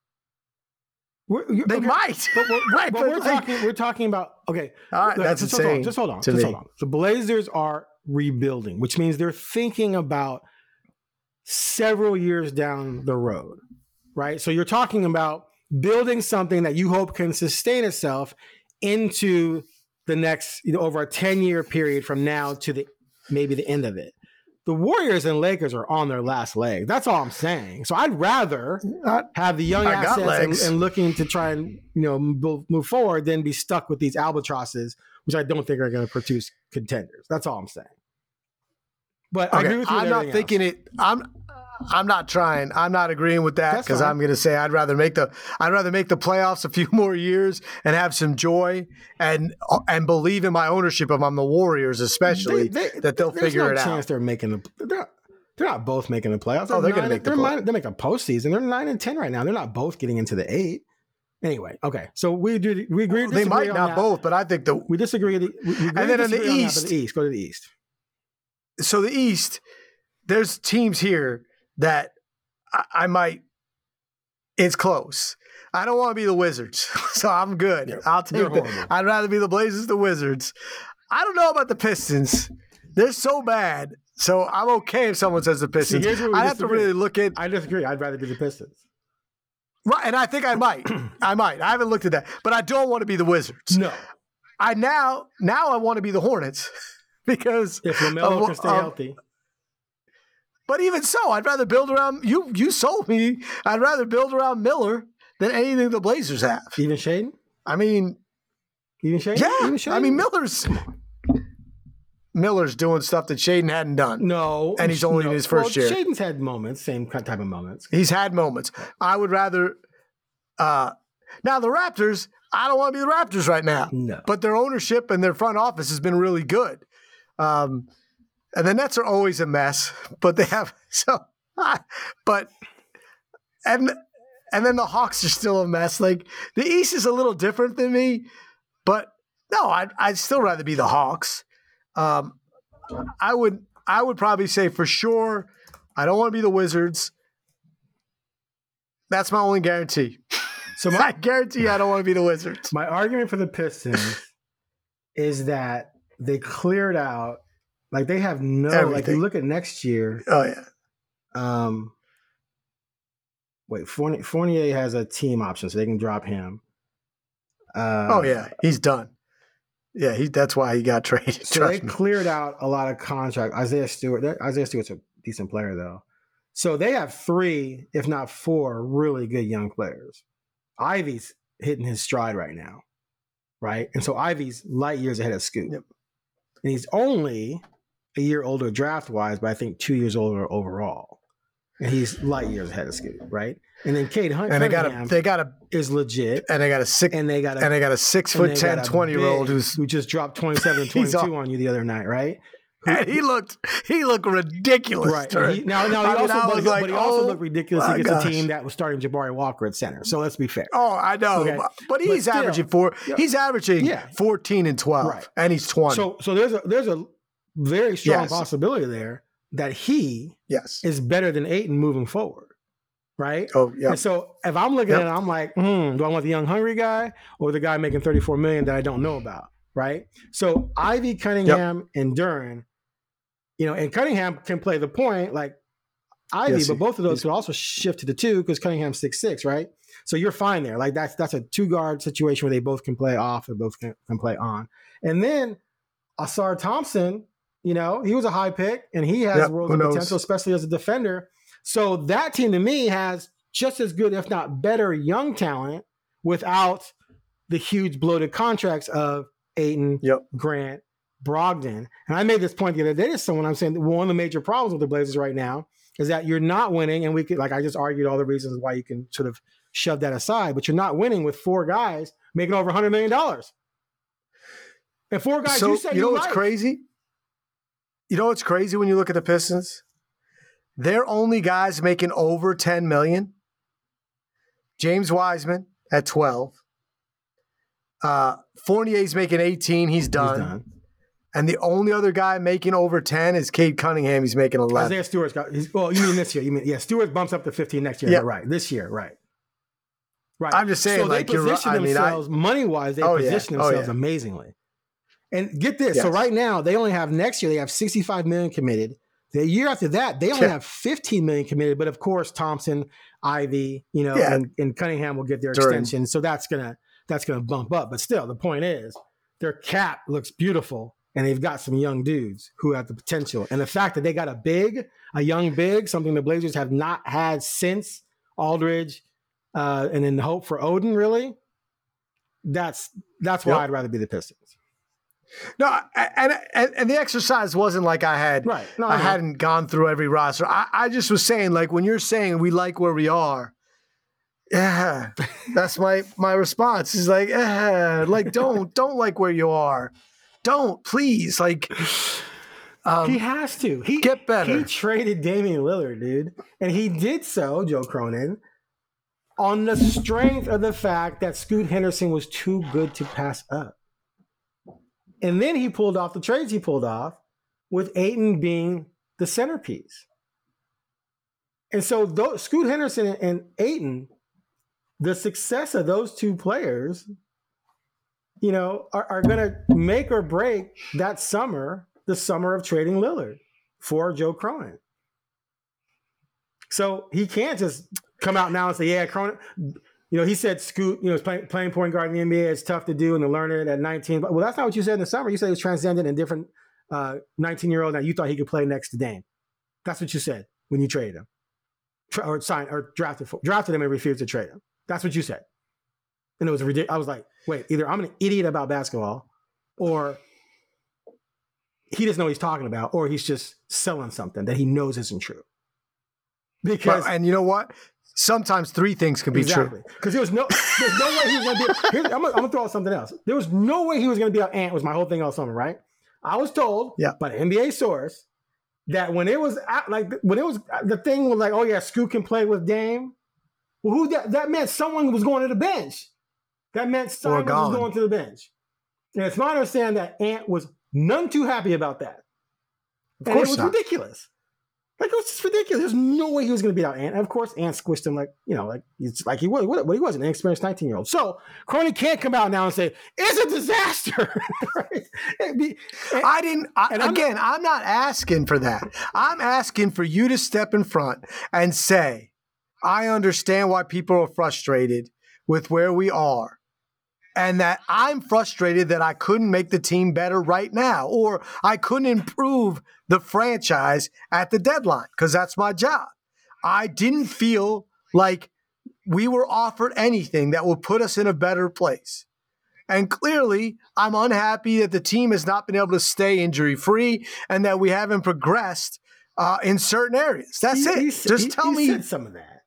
They might. But we're talking about, okay. All right, that's insane. Just hold on. The Blazers are rebuilding, which means they're thinking about several years down the road, right? So you're talking about building something that you hope can sustain itself into the next, over a 10-year period from now to maybe the end of it. The Warriors and Lakers are on their last leg. That's all I'm saying. So I'd rather have the young assets and looking to try and move forward than be stuck with these albatrosses, which I don't think are going to produce contenders. That's all I'm saying. But I agree with you. I'm not thinking it. I'm not trying. I'm not agreeing with that because I'm going to say I'd rather make the playoffs a few more years and have some joy and believe in my ownership of the Warriors, especially that they'll figure it out. There's no chance they're making they're not both making the playoffs. They're going to make the playoffs. They make a postseason. They're 9 and 10 right now. They're not both getting into the 8. Anyway, okay. So we agree. They might not both, but I think we disagree. And then in the East, go to the East. So the East, there's teams here that I might. It's close. I don't want to be the Wizards, so I'm good. Yeah, I'll take I'd rather be the Blazers, the Wizards. I don't know about the Pistons. They're so bad, so I'm okay if someone says the Pistons. I have to really look at. I disagree. I'd rather be the Pistons. Right, and I think I might. I haven't looked at that, but I don't want to be the Wizards. No. I now I want to be the Hornets because if LaMelo can stay healthy. But even so, I'd rather build around you. You sold me. I'd rather build around Miller than anything the Blazers have. Even Shaden? I mean, even Shaden? Yeah. Even Shaden? I mean, Miller's doing stuff that Shaden hadn't done. No. And he's only in his first year. Shaden's had moments, same type of moments. He's had moments. I would rather now the Raptors, I don't want to be the Raptors right now. No. But their ownership and their front office has been really good. And the Nets are always a mess, but they have and then the Hawks are still a mess. Like the East is a little different than me, but no, I'd still rather be the Hawks. I would probably say for sure I don't want to be the Wizards. That's my only guarantee. So I guarantee I don't want to be the Wizards. My argument for the Pistons is that they cleared out. Like they have everything. Like you look at next year. Oh yeah. Fournier has a team option, so they can drop him. Oh yeah, he's done. Yeah, that's why he got traded. So they cleared out a lot of contracts. Isaiah Stewart's a decent player though. So they have 3, if not 4, really good young players. Ivy's hitting his stride right now, right? And so Ivy's light years ahead of Scoot. Yep. And he's only a year older draft-wise, but I think 2 years older overall. And he's light years ahead of Scoot, right? And then Cade Hunt is legit. And they got a 6'10", 20-year-old who just dropped 27 and 22 on you the other night, right? And he looked ridiculous. Right. He also looked ridiculous against a team that was starting Jabari Walker at center. So let's be fair. Oh, I know. Okay. But he's averaging 14 and 12. Right. And he's 20. So there's a very strong possibility there that he is better than Ayton moving forward. Right? Oh, yeah. And so if I'm looking at it, I'm like, do I want the young hungry guy or the guy making $34 million that I don't know about? Right? So Ivy, Cunningham, and Duren, and Cunningham can play the point like Ivy, but both of those could also shift to the 2 because Cunningham's 6'6", right? So you're fine there. Like that's a 2-guard situation where they both can play off and both can play on. And then Asar Thompson, he was a high pick and he has world potential, especially as a defender. So that team to me has just as good, if not better, young talent without the huge bloated contracts of Ayton, Grant, Brogdon. And I made this point the other day to someone. I'm saying one of the major problems with the Blazers right now is that you're not winning, and we could, like I just argued all the reasons why you can sort of shove that aside, but you're not winning with 4 guys making over $100 million. And 4 guys so, you say you know what's crazy? You know what's crazy when you look at the Pistons? They're only guys making over $10 million. James Wiseman at 12. Fournier's making 18. He's done. And the only other guy making over 10 is Cade Cunningham. He's making 11. Isaiah Stewart's got. Well, you mean this year? Stewart bumps up to 15 next year. Yeah. Right. This year, right. Right. I'm just saying, so like, they position themselves money-wise. They position themselves amazingly. And get this. Yes. So right now, they only have next year. They have $65 million committed. The year after that, they only have $15 million committed. But of course, Thompson, Ivy, and Cunningham will get their extension. So that's gonna bump up. But still, the point is, their cap looks beautiful. And they've got some young dudes who have the potential. And the fact that they got a young big, something the Blazers have not had since Aldridge, and then the hope for Odin, really, that's why I'd rather be the Pistons. No, and the exercise wasn't like I had. Right. No, I hadn't gone through every roster. I just was saying, like, when you're saying we like where we are, yeah, that's my response. Is like, don't like where you are. Don't, please. Like, he has to. Get better. He traded Damian Lillard, dude. And he did so, Joe Cronin, on the strength of the fact that Scoot Henderson was too good to pass up. And then he pulled off the trades he pulled off with Ayton being the centerpiece. And so Scoot Henderson and Ayton, the success of those two players are going to make or break that summer, the summer of trading Lillard for Joe Cronin. So he can't just come out now and say, yeah, Cronin, he said Scoot, is playing point guard in the NBA. It's tough to do and to learn it at 19. Well, that's not what you said in the summer. You said he was transcendent and different 19-year-old that you thought he could play next to Dame. That's what you said when you traded him. Or signed or drafted him and refused to trade him. That's what you said. And it was ridiculous. I was like, wait, either I'm an idiot about basketball, or he doesn't know what he's talking about, or he's just selling something that he knows isn't true. Because and you know what? Sometimes 3 things can be true. Because there's no way he was going to be. I'm going to throw out something else. There was no way he was going to be an Ant. Was my whole thing all summer, right? I was told by an NBA source that when it was the thing was like, oh yeah, Scoot can play with Dame. Well, that meant someone was going to the bench. That meant Simon was going to the bench. And it's my understanding that Ant was none too happy about that. And it was ridiculous. Like, it was just ridiculous. There's no way he was going to beat out Ant. And of course, Ant squished him it's like he was. He wasn't an experienced 19-year-old. So Cronin can't come out now and say, it's a disaster. Right? I'm not asking for that. I'm asking for you to step in front and say, I understand why people are frustrated with where we are. And that I'm frustrated that I couldn't make the team better right now, or I couldn't improve the franchise at the deadline, because that's my job. I didn't feel like we were offered anything that would put us in a better place. And clearly, I'm unhappy that the team has not been able to stay injury-free and that we haven't progressed in certain areas. That's it. Just tell me. Said some of that.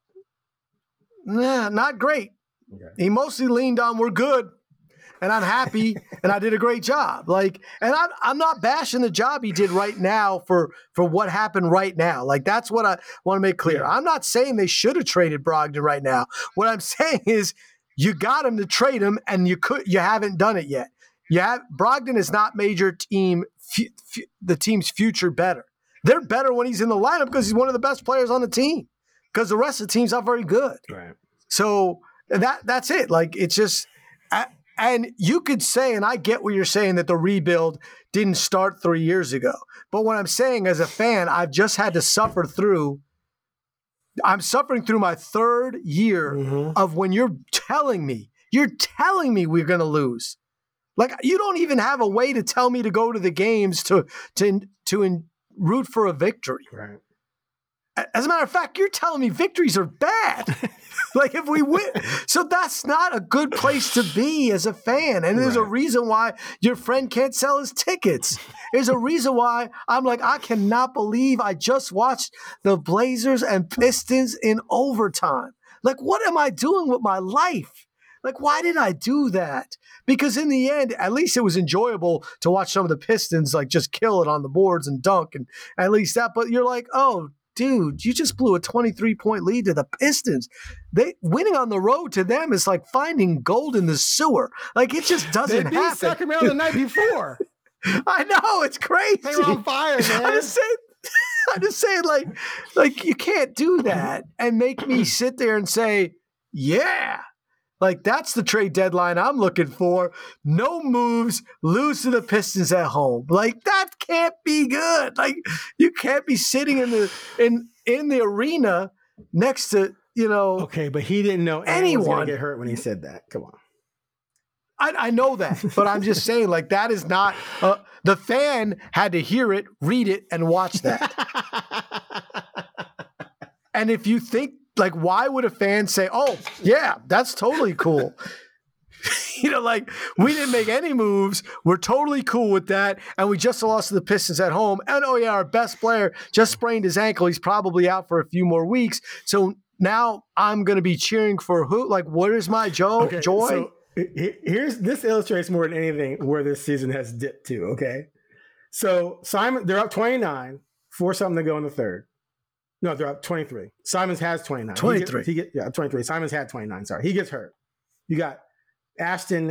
Nah, not great. Okay. He mostly leaned on we're good, and I'm happy, and I did a great job. And I'm not bashing the job he did right now for what happened right now. Like, that's what I want to make clear. Yeah. I'm not saying they should have traded Brogdon right now. What I'm saying is you got him to trade him, and you haven't done it yet. Brogdon has not made your team the team's future better. They're better when he's in the lineup because he's one of the best players on the team, because the rest of the team's not very good. Right. So that's it. Like, it's just, and you could say, and I get what you're saying, that the rebuild didn't start 3 years ago. But what I'm saying as a fan, I've just had to suffer through. I'm suffering through my 3rd year of when you're telling me we're going to lose. Like, you don't even have a way to tell me to go to the games to root for a victory. Right. As a matter of fact, you're telling me victories are bad. Like if we win, so that's not a good place to be as a fan. And there's a reason why your friend can't sell his tickets. There's a reason why I'm like, I cannot believe I just watched the Blazers and Pistons in overtime. Like, what am I doing with my life? Like, why did I do that? Because in the end, at least it was enjoyable to watch some of the Pistons like just kill it on the boards and dunk, and at least that. But you're like, oh, dude, you just blew a 23-point lead to the Pistons. They winning on the road to them is like finding gold in the sewer. Like it just doesn't happen. They beat Sacramento the night before. I know, it's crazy. They were on fire, man. I'm just saying, like you can't do that and make me sit there and say, yeah. Like, that's the trade deadline I'm looking for. No moves, lose to the Pistons at home. Like, that can't be good. Like, you can't be sitting in the arena next to, Okay, but he didn't know anyone was going to get hurt when he said that. Come on. I know that, but I'm just saying, like, that is not the fan had to hear it, read it, and watch that. And if you think, like, why would a fan say, oh, yeah, that's totally cool? Like, we didn't make any moves. We're totally cool with that. And we just lost to the Pistons at home. And, oh, yeah, our best player just sprained his ankle. He's probably out for a few more weeks. So now I'm going to be cheering for who? Like, where's my joy? So this illustrates more than anything where this season has dipped to, okay? So Simon, they're up 29, 4-something to go in the third. No, they're up 23. Simons has 29. 23. 23. Simons had 29. Sorry. He gets hurt. You got Ashton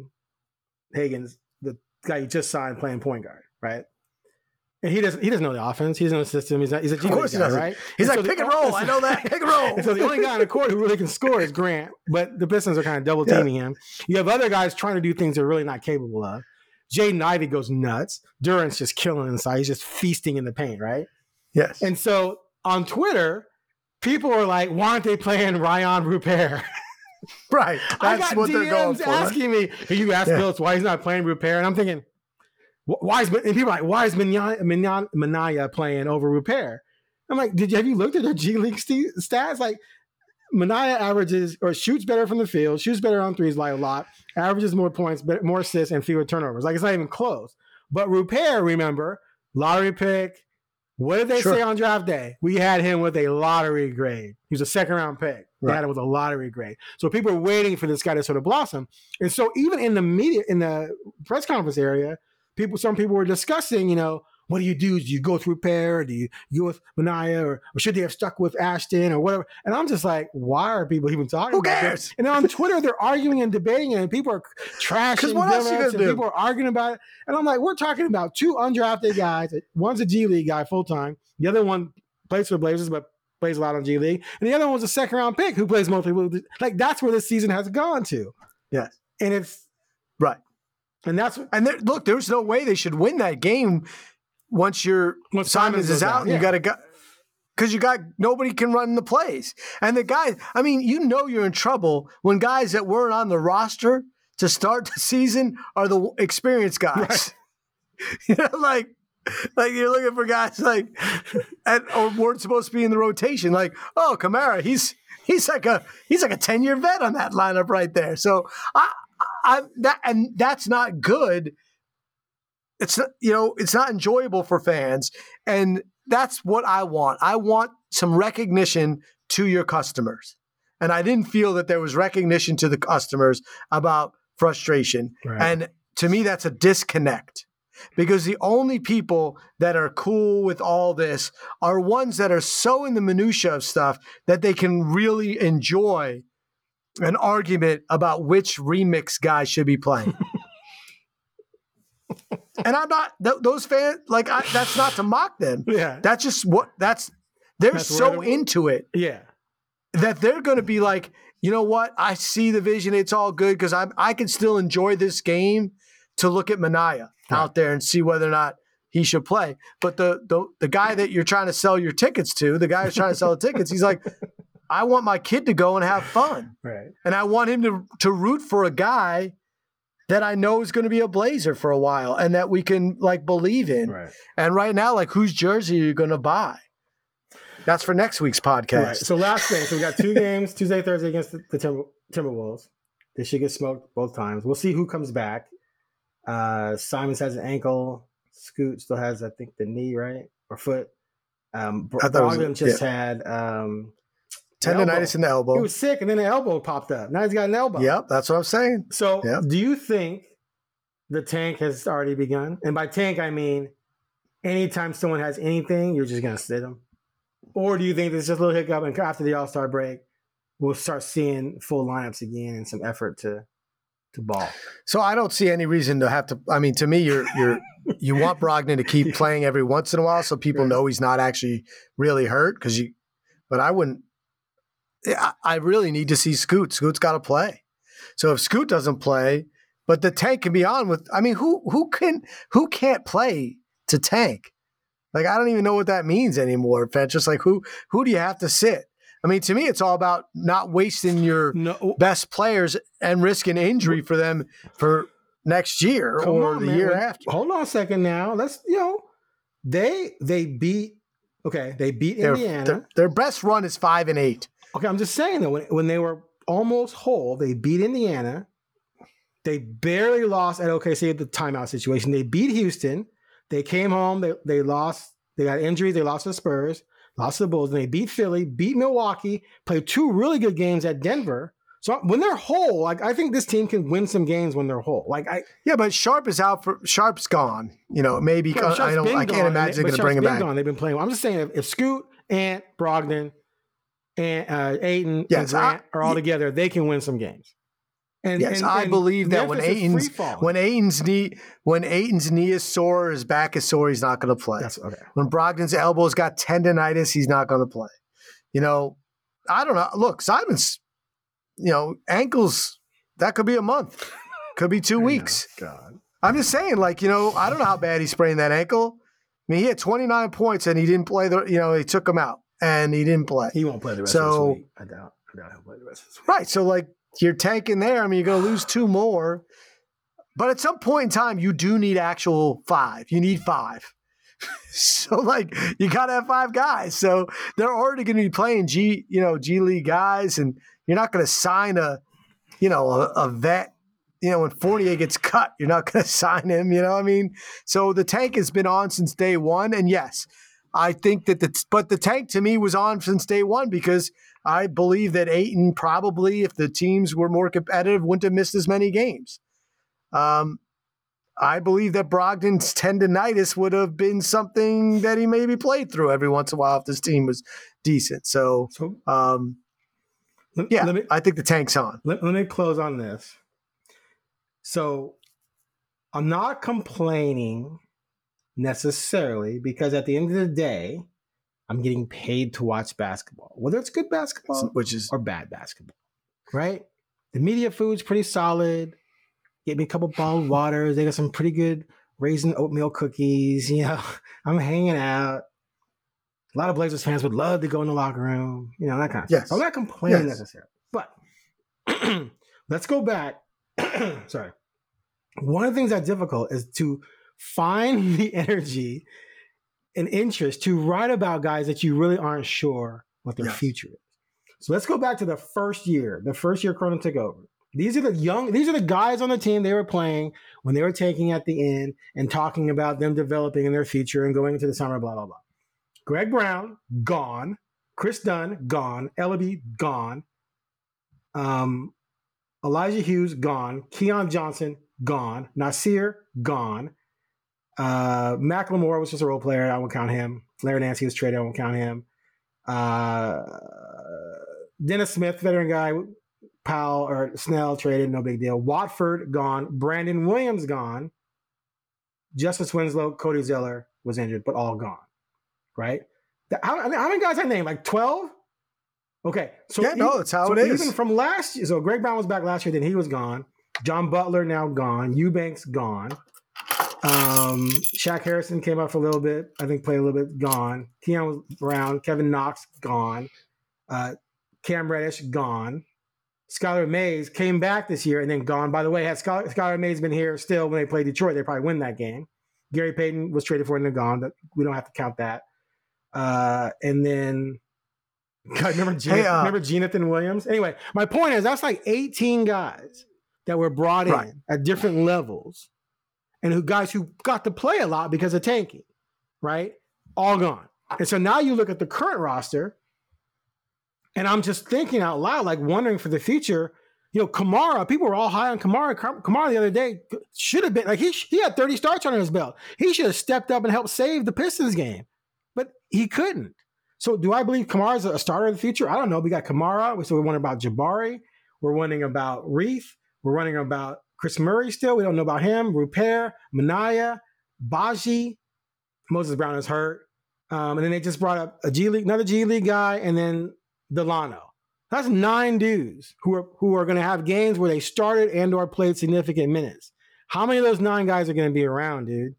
Hagen's the guy you just signed playing point guard, right? And he doesn't know the offense. He doesn't know the system. He's a G League guy, right? He's like, pick and roll. I know that. Pick and roll. And so the only guy on the court who really can score is Grant, but the Pistons are kind of double teaming him. You have other guys trying to do things they're really not capable of. Jaden Ivey goes nuts. Durant's just killing inside. He's just feasting in the paint, right? Yes. And so on Twitter, people are like, why aren't they playing Ryan Rupert? Right. That's what they're going for. Asking me, can you ask Phillips why he's not playing Rupert? And I'm thinking, and people are like, why is Minaya playing over Rupert? I'm like, have you looked at their G League stats? Like, Minaya averages or shoots better from the field, shoots better on threes like a lot, averages more points, more assists, and fewer turnovers. Like, it's not even close. But Rupert, remember, lottery pick. What did they say on draft day? We had him with a lottery grade. He was a second-round pick. They had him with a lottery grade. So people are waiting for this guy to sort of blossom. And so even in the media, in the press conference area, some people were discussing, what do you do? Do you go through Rupert? Or do you go with Minaya? Or should they have stuck with Ashton or whatever? And I'm just like, why are people even talking about this? And then on Twitter, they're arguing and debating it, and people are trashing them, and people are arguing about it. And I'm like, we're talking about two undrafted guys. One's a G League guy full-time. The other one plays for the Blazers, but plays a lot on G League. And the other one's a second-round pick who plays mostly. Like, that's where this season has gone to. Yes. And it's – right. And look, there's no way they should win that game once Simons is out, and you got to go, because nobody can run the plays. And the guys, I mean, you're in trouble when guys that weren't on the roster to start the season are the experienced guys. Right. Like you're looking for guys or weren't supposed to be in the rotation. Like, oh, Kamara, he's like a 10-year vet on that lineup right there. So that's not good. It's not enjoyable for fans, and that's what I want. I want some recognition to your customers, and I didn't feel that there was recognition to the customers about frustration. Right. And to me, that's a disconnect, because the only people that are cool with all this are ones that are so in the minutia of stuff that they can really enjoy an argument about which remix guy should be playing. And I'm not those fans. Like, that's not to mock them. Yeah, that's just they're so into it. Yeah, that they're going to be like, you know what? I see the vision. It's all good because I can still enjoy this game to look at Minaya out there and see whether or not he should play. But the guy that you're trying to sell your tickets to, the guy who's trying to sell the tickets, he's like, I want my kid to go and have fun, right? And I want him to root for a guy that I know is going to be a Blazer for a while and that we can believe in. Right. And right now, whose jersey are you going to buy? That's for next week's podcast. Right. So last thing. So we got 2 games, Tuesday, Thursday against the Timberwolves. They should get smoked both times. We'll see who comes back. Simons has an ankle. Scoot still has, I think, the knee, right? Or foot. Brogdon just had tendonitis in the elbow. He was sick, and then the elbow popped up. Now he's got an elbow. Yep, that's what I'm saying. So do you think the tank has already begun? And by tank, I mean anytime someone has anything, you're just going to sit them? Or do you think there's just a little hiccup, and after the All-Star break, we'll start seeing full lineups again and some effort to ball? So I don't see any reason to have to. I mean, to me, you want Brogdon to keep playing every once in a while so people know he's not actually really hurt. But I wouldn't. I really need to see Scoot. Scoot's got to play. So if Scoot doesn't play, but the tank can be on with. I mean, who can't play to tank? Like, I don't even know what that means anymore, Fetch. Just like who do you have to sit? I mean, to me, it's all about not wasting your best players and risking injury for them for next year or the year after. Hold on a second now. Let's, they beat Indiana. Their best run is 5-8. Okay, I'm just saying though, when they were almost whole, they beat Indiana. They barely lost at OKC at the timeout situation. They beat Houston. They came home. They lost. They got injuries. They lost to the Spurs. Lost to the Bulls. And they beat Philly, beat Milwaukee, played 2 really good games at Denver. So when they're whole, I think this team can win some games when they're whole. But Sharp is out Sharp's gone. Maybe I can't imagine they're going to bring him back. They've been playing. I'm just saying if Scoot, Ant, Brogdon, and Ayton and Grant are all together, they can win some games. I believe that when Ayton's knee is sore, his back is sore, he's not going to play. That's okay. When Brogdon's elbow's got tendonitis, he's not going to play. I don't know. Look, Simon's, ankles, that could be a month, could be 2 weeks. God, I'm just saying, I don't know how bad he sprained that ankle. I mean, he had 29 points and he didn't play he took him out and he didn't play. He won't play the rest of this week. I doubt he'll play the rest of this week. Right. So you're tanking there. I mean, you're going to lose 2 more. But at some point in time, you do need actual 5. You need 5. So, you got to have 5 guys. So they're already going to be playing G League guys, and you're not going to sign a vet. When Fournier gets cut, you're not going to sign him. You know what I mean? So the tank has been on since day one. And yes, I think that the tank to me was on since day one because I believe that Ayton probably, if the teams were more competitive, wouldn't have missed as many games. I believe that Brogdon's tendonitis would have been something that he maybe played through every once in a while if this team was decent. I think the tank's on. Let me close on this. So I'm not complaining necessarily because at the end of the day, I'm getting paid to watch basketball, whether it's good basketball or bad basketball, right? The media food's pretty solid. Get me a couple bottled waters. They got some pretty good raisin oatmeal cookies. I'm hanging out. A lot of Blazers fans would love to go in the locker room, that kind of stuff. So I'm not complaining necessarily. But let's go back. Sorry. One of the things that's difficult is to find the energy and interest to write about guys that you really aren't sure what their future is. So let's go back to the first year Cronin took over. These are the guys on the team they were playing when they were taking at the end and talking about them developing in their future and going into the summer, blah, blah, blah. Greg Brown, gone. Chris Dunn, gone. Ellaby, gone. Elijah Hughes, gone. Keon Johnson, gone. Nasir, gone. Macklemore was just a role player. I won't count him. Larry Nance was traded. I won't count him. Dennis Smith, veteran guy. Powell or Snell traded, no big deal. Watford, gone. Brandon Williams, gone. Justice Winslow, Cody Zeller was injured, but all gone. Right? How many guys I named? 12? Okay. So that's how it is. Even from last year, so Greg Brown was back last year, then he was gone. John Butler now gone. Eubanks gone. Shaq Harrison came up for a little bit. I think played a little bit, gone. Keon Brown, Kevin Knox, gone. Cam Reddish, gone. Skylar Mays came back this year and then gone. By the way, had Skylar Mays been here still when they played Detroit, they probably win that game. Gary Payton was traded for and then gone. But we don't have to count that. And then, God, remember Jonathan Williams? Anyway, my point is that's like 18 guys that were brought in at different levels and guys who got to play a lot because of tanking, right? All gone. And so now you look at the current roster, and I'm just thinking out loud, like wondering for the future. Kamara, people were all high on Kamara. Kamara the other day should have been like he had 30 starts under his belt. He should have stepped up and helped save the Pistons game, but he couldn't. So do I believe Kamara is a starter in the future? I don't know. We got Kamara. So we're wondering about Jabari. We're wondering about Reith. We're wondering about Chris Murray still. We don't know about him. Rupert, Minaya, Baji. Moses Brown is hurt. And then they just brought up another G League guy, and then Delano. That's 9 dudes who are going to have games where they started and or played significant minutes. How many of those 9 guys are going to be around, dude?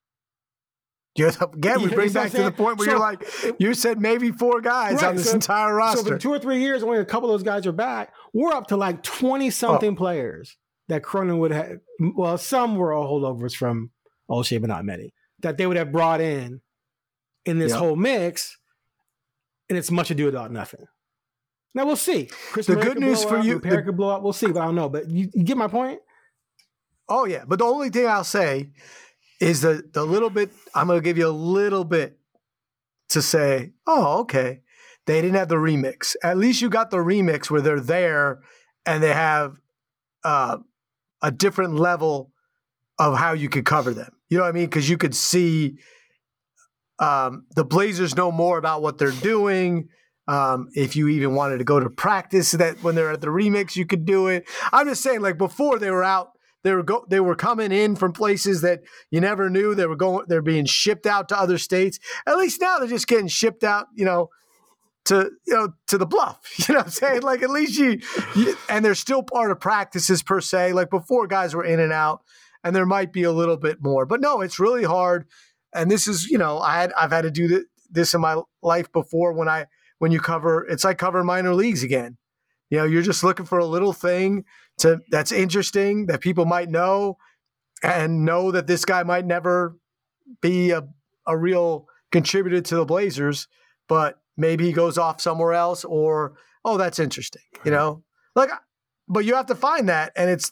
Again, we bring back to the point where you're like, you said maybe 4 guys on this entire roster. So for 2 or 3 years, only a couple of those guys are back. We're up to like 20-something players that Cronin would have. Well, some were all holdovers from Olshey, but not many. That they would have brought in this whole mix, and it's much ado about nothing. Now we'll see. The good news for you, Repair could blow up. We'll see, but I don't know. But you get my point? Oh yeah, but the only thing I'll say is the little bit. I'm going to give you a little bit to say. Oh, okay. They didn't have the remix. At least you got the remix where they're there and they have a different level of how you could cover them. You know what I mean? Because you could see the Blazers know more about what they're doing. If you even wanted to go to practice, that when they're at the remix, you could do it. I'm just saying, like before they were out, they were coming in from places that you never knew. They're being shipped out to other states. At least now they're just getting shipped out, to the Bluff. You know what I'm saying? Like at least you and they're still part of practices per se. Like before, guys were in and out, and there might be a little bit more. But no, it's really hard. And this is, I've had to do this in my life before when you cover, it's like covering minor leagues again. You're just looking for a little thing that's interesting that people might know and know that this guy might never be a real contributor to the Blazers, but maybe he goes off somewhere else or, oh, that's interesting, but you have to find that. And it's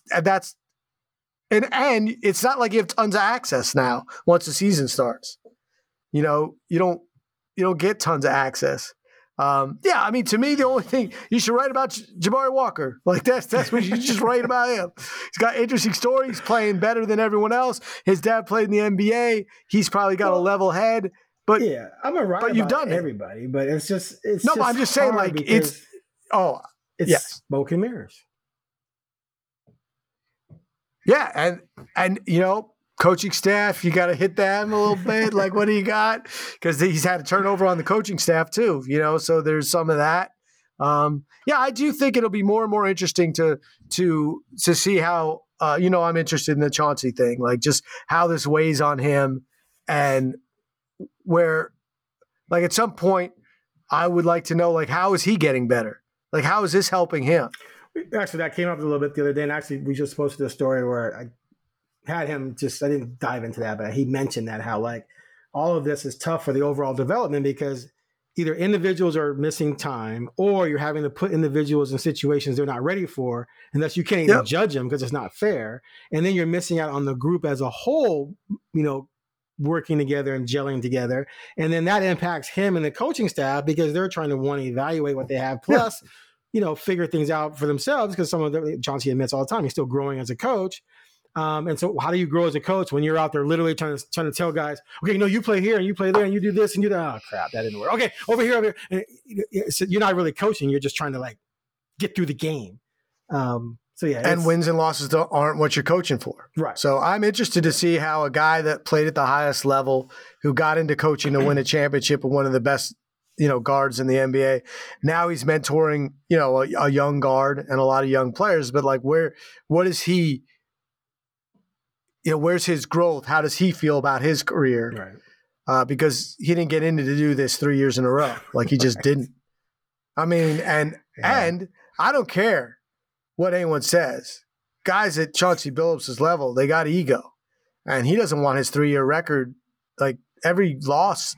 not like you have tons of access now once the season starts. You don't get tons of access. To me, the only thing you should write about Jabari Walker. Like that's what you just write about him. He's got interesting stories, playing better than everyone else. His dad played in the NBA. He's probably got a level head. But yeah, I'm a write but you've done everybody. But it's just but I'm just saying, like it's smoke and mirrors. Yeah, and coaching staff, you got to hit them a little bit. Like, what do you got? Because he's had a turnover on the coaching staff too, so there's some of that. I do think it'll be more and more interesting to see how, I'm interested in the Chauncey thing, like just how this weighs on him and where, like at some point I would like to know, like, how is he getting better? Like, how is this helping him? Actually, that came up a little bit the other day, and actually we just posted a story where I had him I didn't dive into that, but he mentioned that how like all of this is tough for the overall development because either individuals are missing time or you're having to put individuals in situations they're not ready for, and thus you can't even judge them because it's not fair. And then you're missing out on the group as a whole, working together and gelling together. And then that impacts him and the coaching staff because they're trying to evaluate what they have. Plus, figure things out for themselves because some of them, Chauncey admits all the time, he's still growing as a coach. And so how do you grow as a coach when you're out there literally trying to tell guys, okay, no, you play here and you play there and you do this and you do that. Oh, crap, that didn't work. Okay, over here. And so you're not really coaching. You're just trying to like get through the game. And wins and losses aren't what you're coaching for. Right. So I'm interested to see how a guy that played at the highest level, who got into coaching to win a championship with one of the best, guards in the NBA, now he's mentoring, a young guard and a lot of young players. But like, what is he? Where's his growth? How does he feel about his career? Right. Because he didn't get into to do this 3 years in a row. Like he just didn't. I mean, and I don't care what anyone says. Guys at Chauncey Billups' level, they got ego. And he doesn't want his 3-year record. Like every loss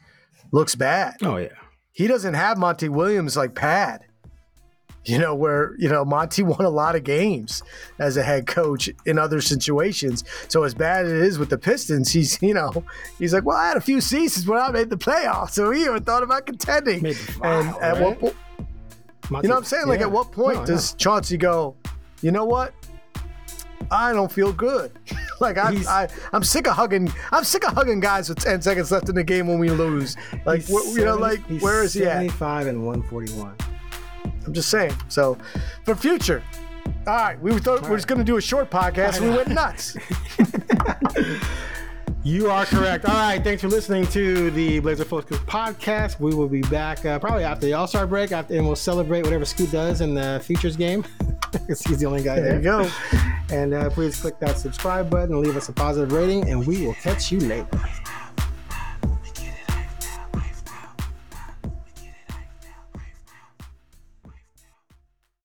looks bad. Oh, yeah. He doesn't have Monty Williams like Pad, where, Monty won a lot of games as a head coach in other situations. So as bad as it is with the Pistons, he's like, well, I had a few seasons when I made the playoffs, so he even thought about contending. And at what point, you know what I'm saying? Like, at what point does Chauncey go, you know what? I don't feel good. Like I'm sick of hugging. I'm sick of hugging guys with 10 seconds left in the game when we lose. Like, where is he at? 75 and 141. I'm just saying. So, for future, all right, we thought we were just going to do a short podcast. And we went nuts. You are correct. All right, thanks for listening to the Blazer Focus podcast. We will be back probably after the All-Star break, and we'll celebrate whatever Scoot does in the Futures game. Because he's the only guy there. There you go. And please click that subscribe button and leave us a positive rating, and we will catch you later.